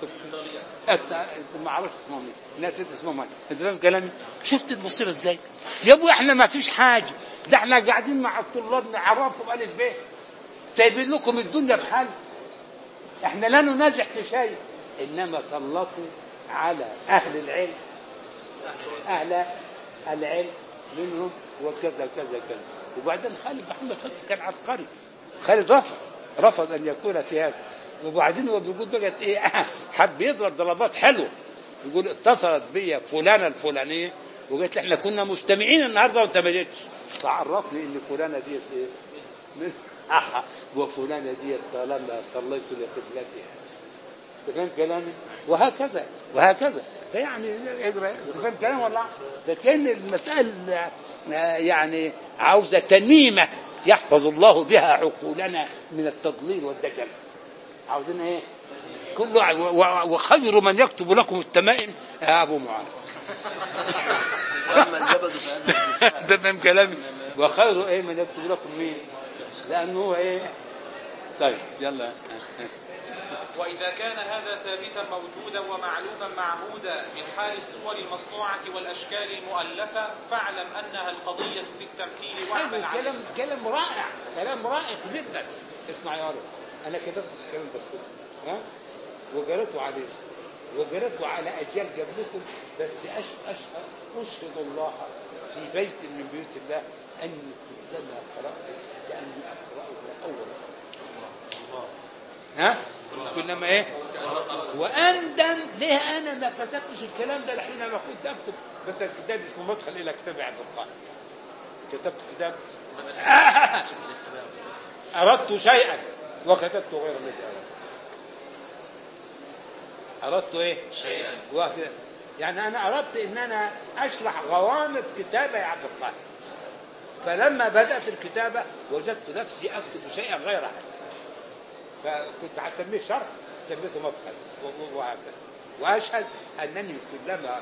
[SPEAKER 1] ما اعرفش اسمهم ايه، الناس انت اسمهم ايه، انت فاهم كلامي؟ شفت المصيبه ازاي يا ابو؟ احنا ما فيش حاجه ده احنا قاعدين مع الطلاب نعرفهم الف ب، سايبين لكم الدنيا بحال. احنا لا ننازع في شيء، انما سلطوا على اهل العلم، اهل العلم منهم وكذا كذا كذا. وبعدين خالد محمد فتحي كان عبقري، خالد رفض رفض ان يكون في هذا. وبعدين هو بيقول بقت ايه، حب يضرب ضربات حلوه، يقول اتصلت بي فلانه الفلانيه وقالت لي احنا كنا مجتمعين النهارده وانت ما جيتش، فعرفني ان فلانه ديت ايه من وفلانه ديت طالما صليت لقبلتها. فاهم كلامي؟ وهكذا وهكذا. فيعني فاهم كلامي والله؟ فكان المسائل يعني عاوزه تنيمه يحفظ الله بها عقولنا من التضليل والدجل. عاوزين ايه؟ كله. وخير من يكتب لكم التمائم يا ابو معاذ. ده فاهم كلامي؟ وخير ايه من يكتب لكم مين؟ لانه ايه؟ طيب يلا.
[SPEAKER 3] وإذا كان هذا ثابتا موجودا ومعلوما معهودا من حال الصور المصنوعة والأشكال المؤلفة، فاعلم أنها القضية في التمثيل واعمل عليه.
[SPEAKER 1] كلام كلام رائع، كلام رائع جدا. اسمع يا رب، أنا كتبت الكلام ده كله، ها؟ وقرأته عليه وقرأته على أجيال قبلكم، بس أشهد أشهد الله في بيت من بيوت الله أني كلما قرأت كأني أقرأه أول مرة. ها؟ كلما ايه واندم ليه انا ما كتبتش الكلام ده لحين ما كنت اكتب. بس الكتاب اسمه مدخل الى كتاب عبد القادر، كتبت كتاب اردت شيئا وكتبت غير الذي اردت. اردت ايه شيئا وكتبت. يعني انا اردت ان انا اشرح غوامض كتابه عبد القادر، فلما بدات الكتابه وجدت نفسي اكتب شيئا غير حسن، فكنت هسميه شرح سميته مدخل وهكذا. واشهد انني كلما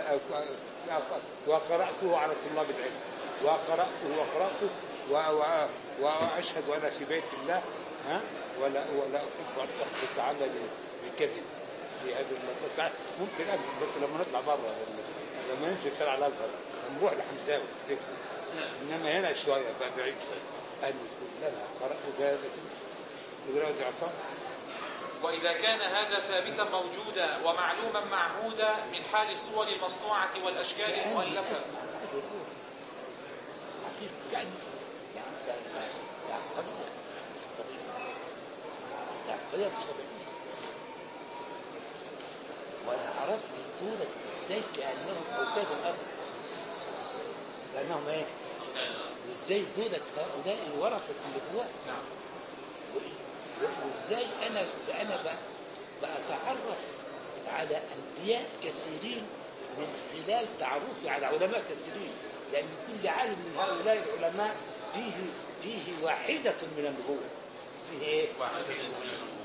[SPEAKER 1] وقراته على طلاب العلم وقراته وقراته واشهد وانا في بيت الله، ها، ولا ولا احب ان احدث تعالى بالكذب في هذه المدرسه. ممكن اكذب بس لما نطلع بره، لما نمشي في شارع الازهر نروح لحمزاوي نكذب، انما هنا شويه بعيد شويه. ان كلما قرات هذا
[SPEAKER 3] وإذا كان هذا ثابتا موجودا ومعلوما معهودا من حال الصور المصنوعة والأشكال المؤلفة.
[SPEAKER 1] وأنا عرفت طولة إزاي كأنهم أوتاد الأرض، لأنهم إيه؟ وإزاي دولة هؤلاء ورثة النبوات. وازاي انا انا بتعرف على انبياء كثيرين من خلال تعرفي على علماء كثيرين، لان كل عالم من هؤلاء العلماء فيه فيه واحده من النبوه. فيه ايه؟ واحده من النبوه.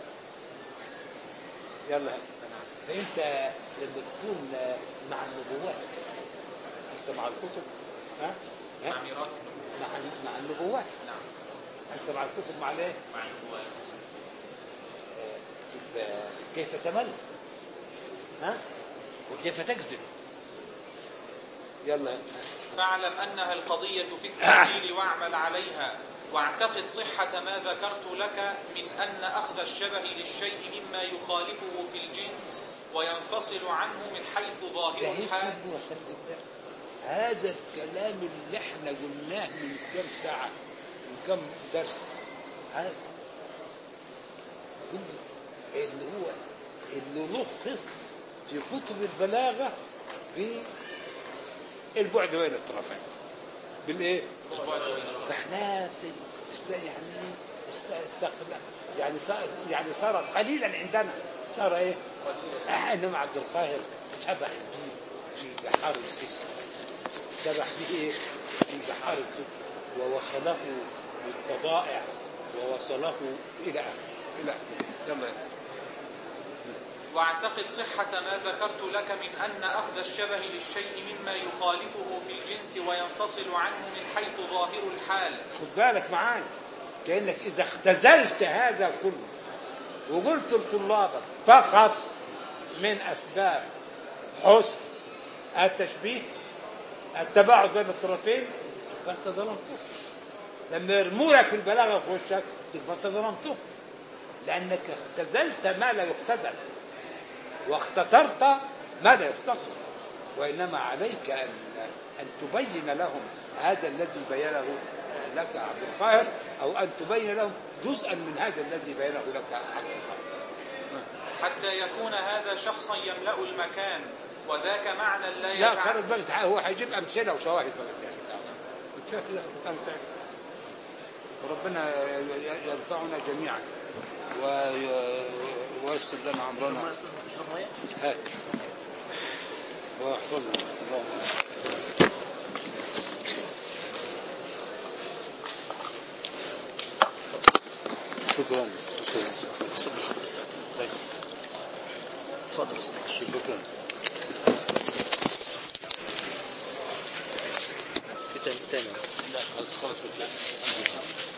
[SPEAKER 1] يلا. فانت لما تكون مع النبوات انت مع الكتب، ها؟
[SPEAKER 3] مع ميراث النبوه،
[SPEAKER 1] مع مع النبوات.
[SPEAKER 3] نعم.
[SPEAKER 1] أنت مع الكتب مع الايه؟
[SPEAKER 3] مع النبوات.
[SPEAKER 1] كيف تمل؟ ها؟ وكيف تكذب؟ يلا.
[SPEAKER 3] فاعلم أنها القضية في التمثيل واعمل عليها، واعتقد صحة ما ذكرت لك من أن أخذ الشبه للشيء مما يخالفه في الجنس وينفصل عنه من حيث ظاهر الحال.
[SPEAKER 1] هذا الكلام اللي احنا قلناه من كم ساعة من كم درس، هذا اللي هو اللي لخص في كتب البلاغة في البعد بين الطرفين بالايه؟ فاحنا في يعني استقلال، يعني صار يعني صار قليلا عندنا، صار ايه؟ انما عبد القاهر سبح به في بحار الفكر، سبح به ايه؟ في بحار الفكر، ووصله بالطبائع ووصله الى الى يلا.
[SPEAKER 3] واعتقد صحة ما ذكرت لك من أن أخذ الشبه للشيء مما يخالفه في الجنس وينفصل عنه من حيث ظاهر الحال.
[SPEAKER 1] خد بالك معايا، كأنك إذا اختزلت هذا كله وقلت لطلابك فقط من أسباب حسن التشبيه التباعد بين الطرفين، يبقى انت ظلمته. لما يرموا لك البلاغه في وشك تبقى انت ظلمته، لانك اختزلت ما لا يختزل واختصرت ما لا يختصر. وانما عليك ان ان تبين لهم هذا الذي بينه لك عبد القاهر، او ان تبين لهم جزءا من هذا الذي بينه لك عبد القاهر،
[SPEAKER 3] حتى يكون هذا شخصا يملأ المكان، وذاك معنى لا
[SPEAKER 1] لا خلاص بقى. هو هيجيب امثله وشواهد بقى، وربنا ينفعنا جميعا وييسر لنا امرنا. هاك ويحفظنا الله. شكرا.
[SPEAKER 2] صبر حضرتك. طيب تفضل.
[SPEAKER 1] شكرا.
[SPEAKER 2] في تاني تاني.
[SPEAKER 1] لا خلاص خلاص.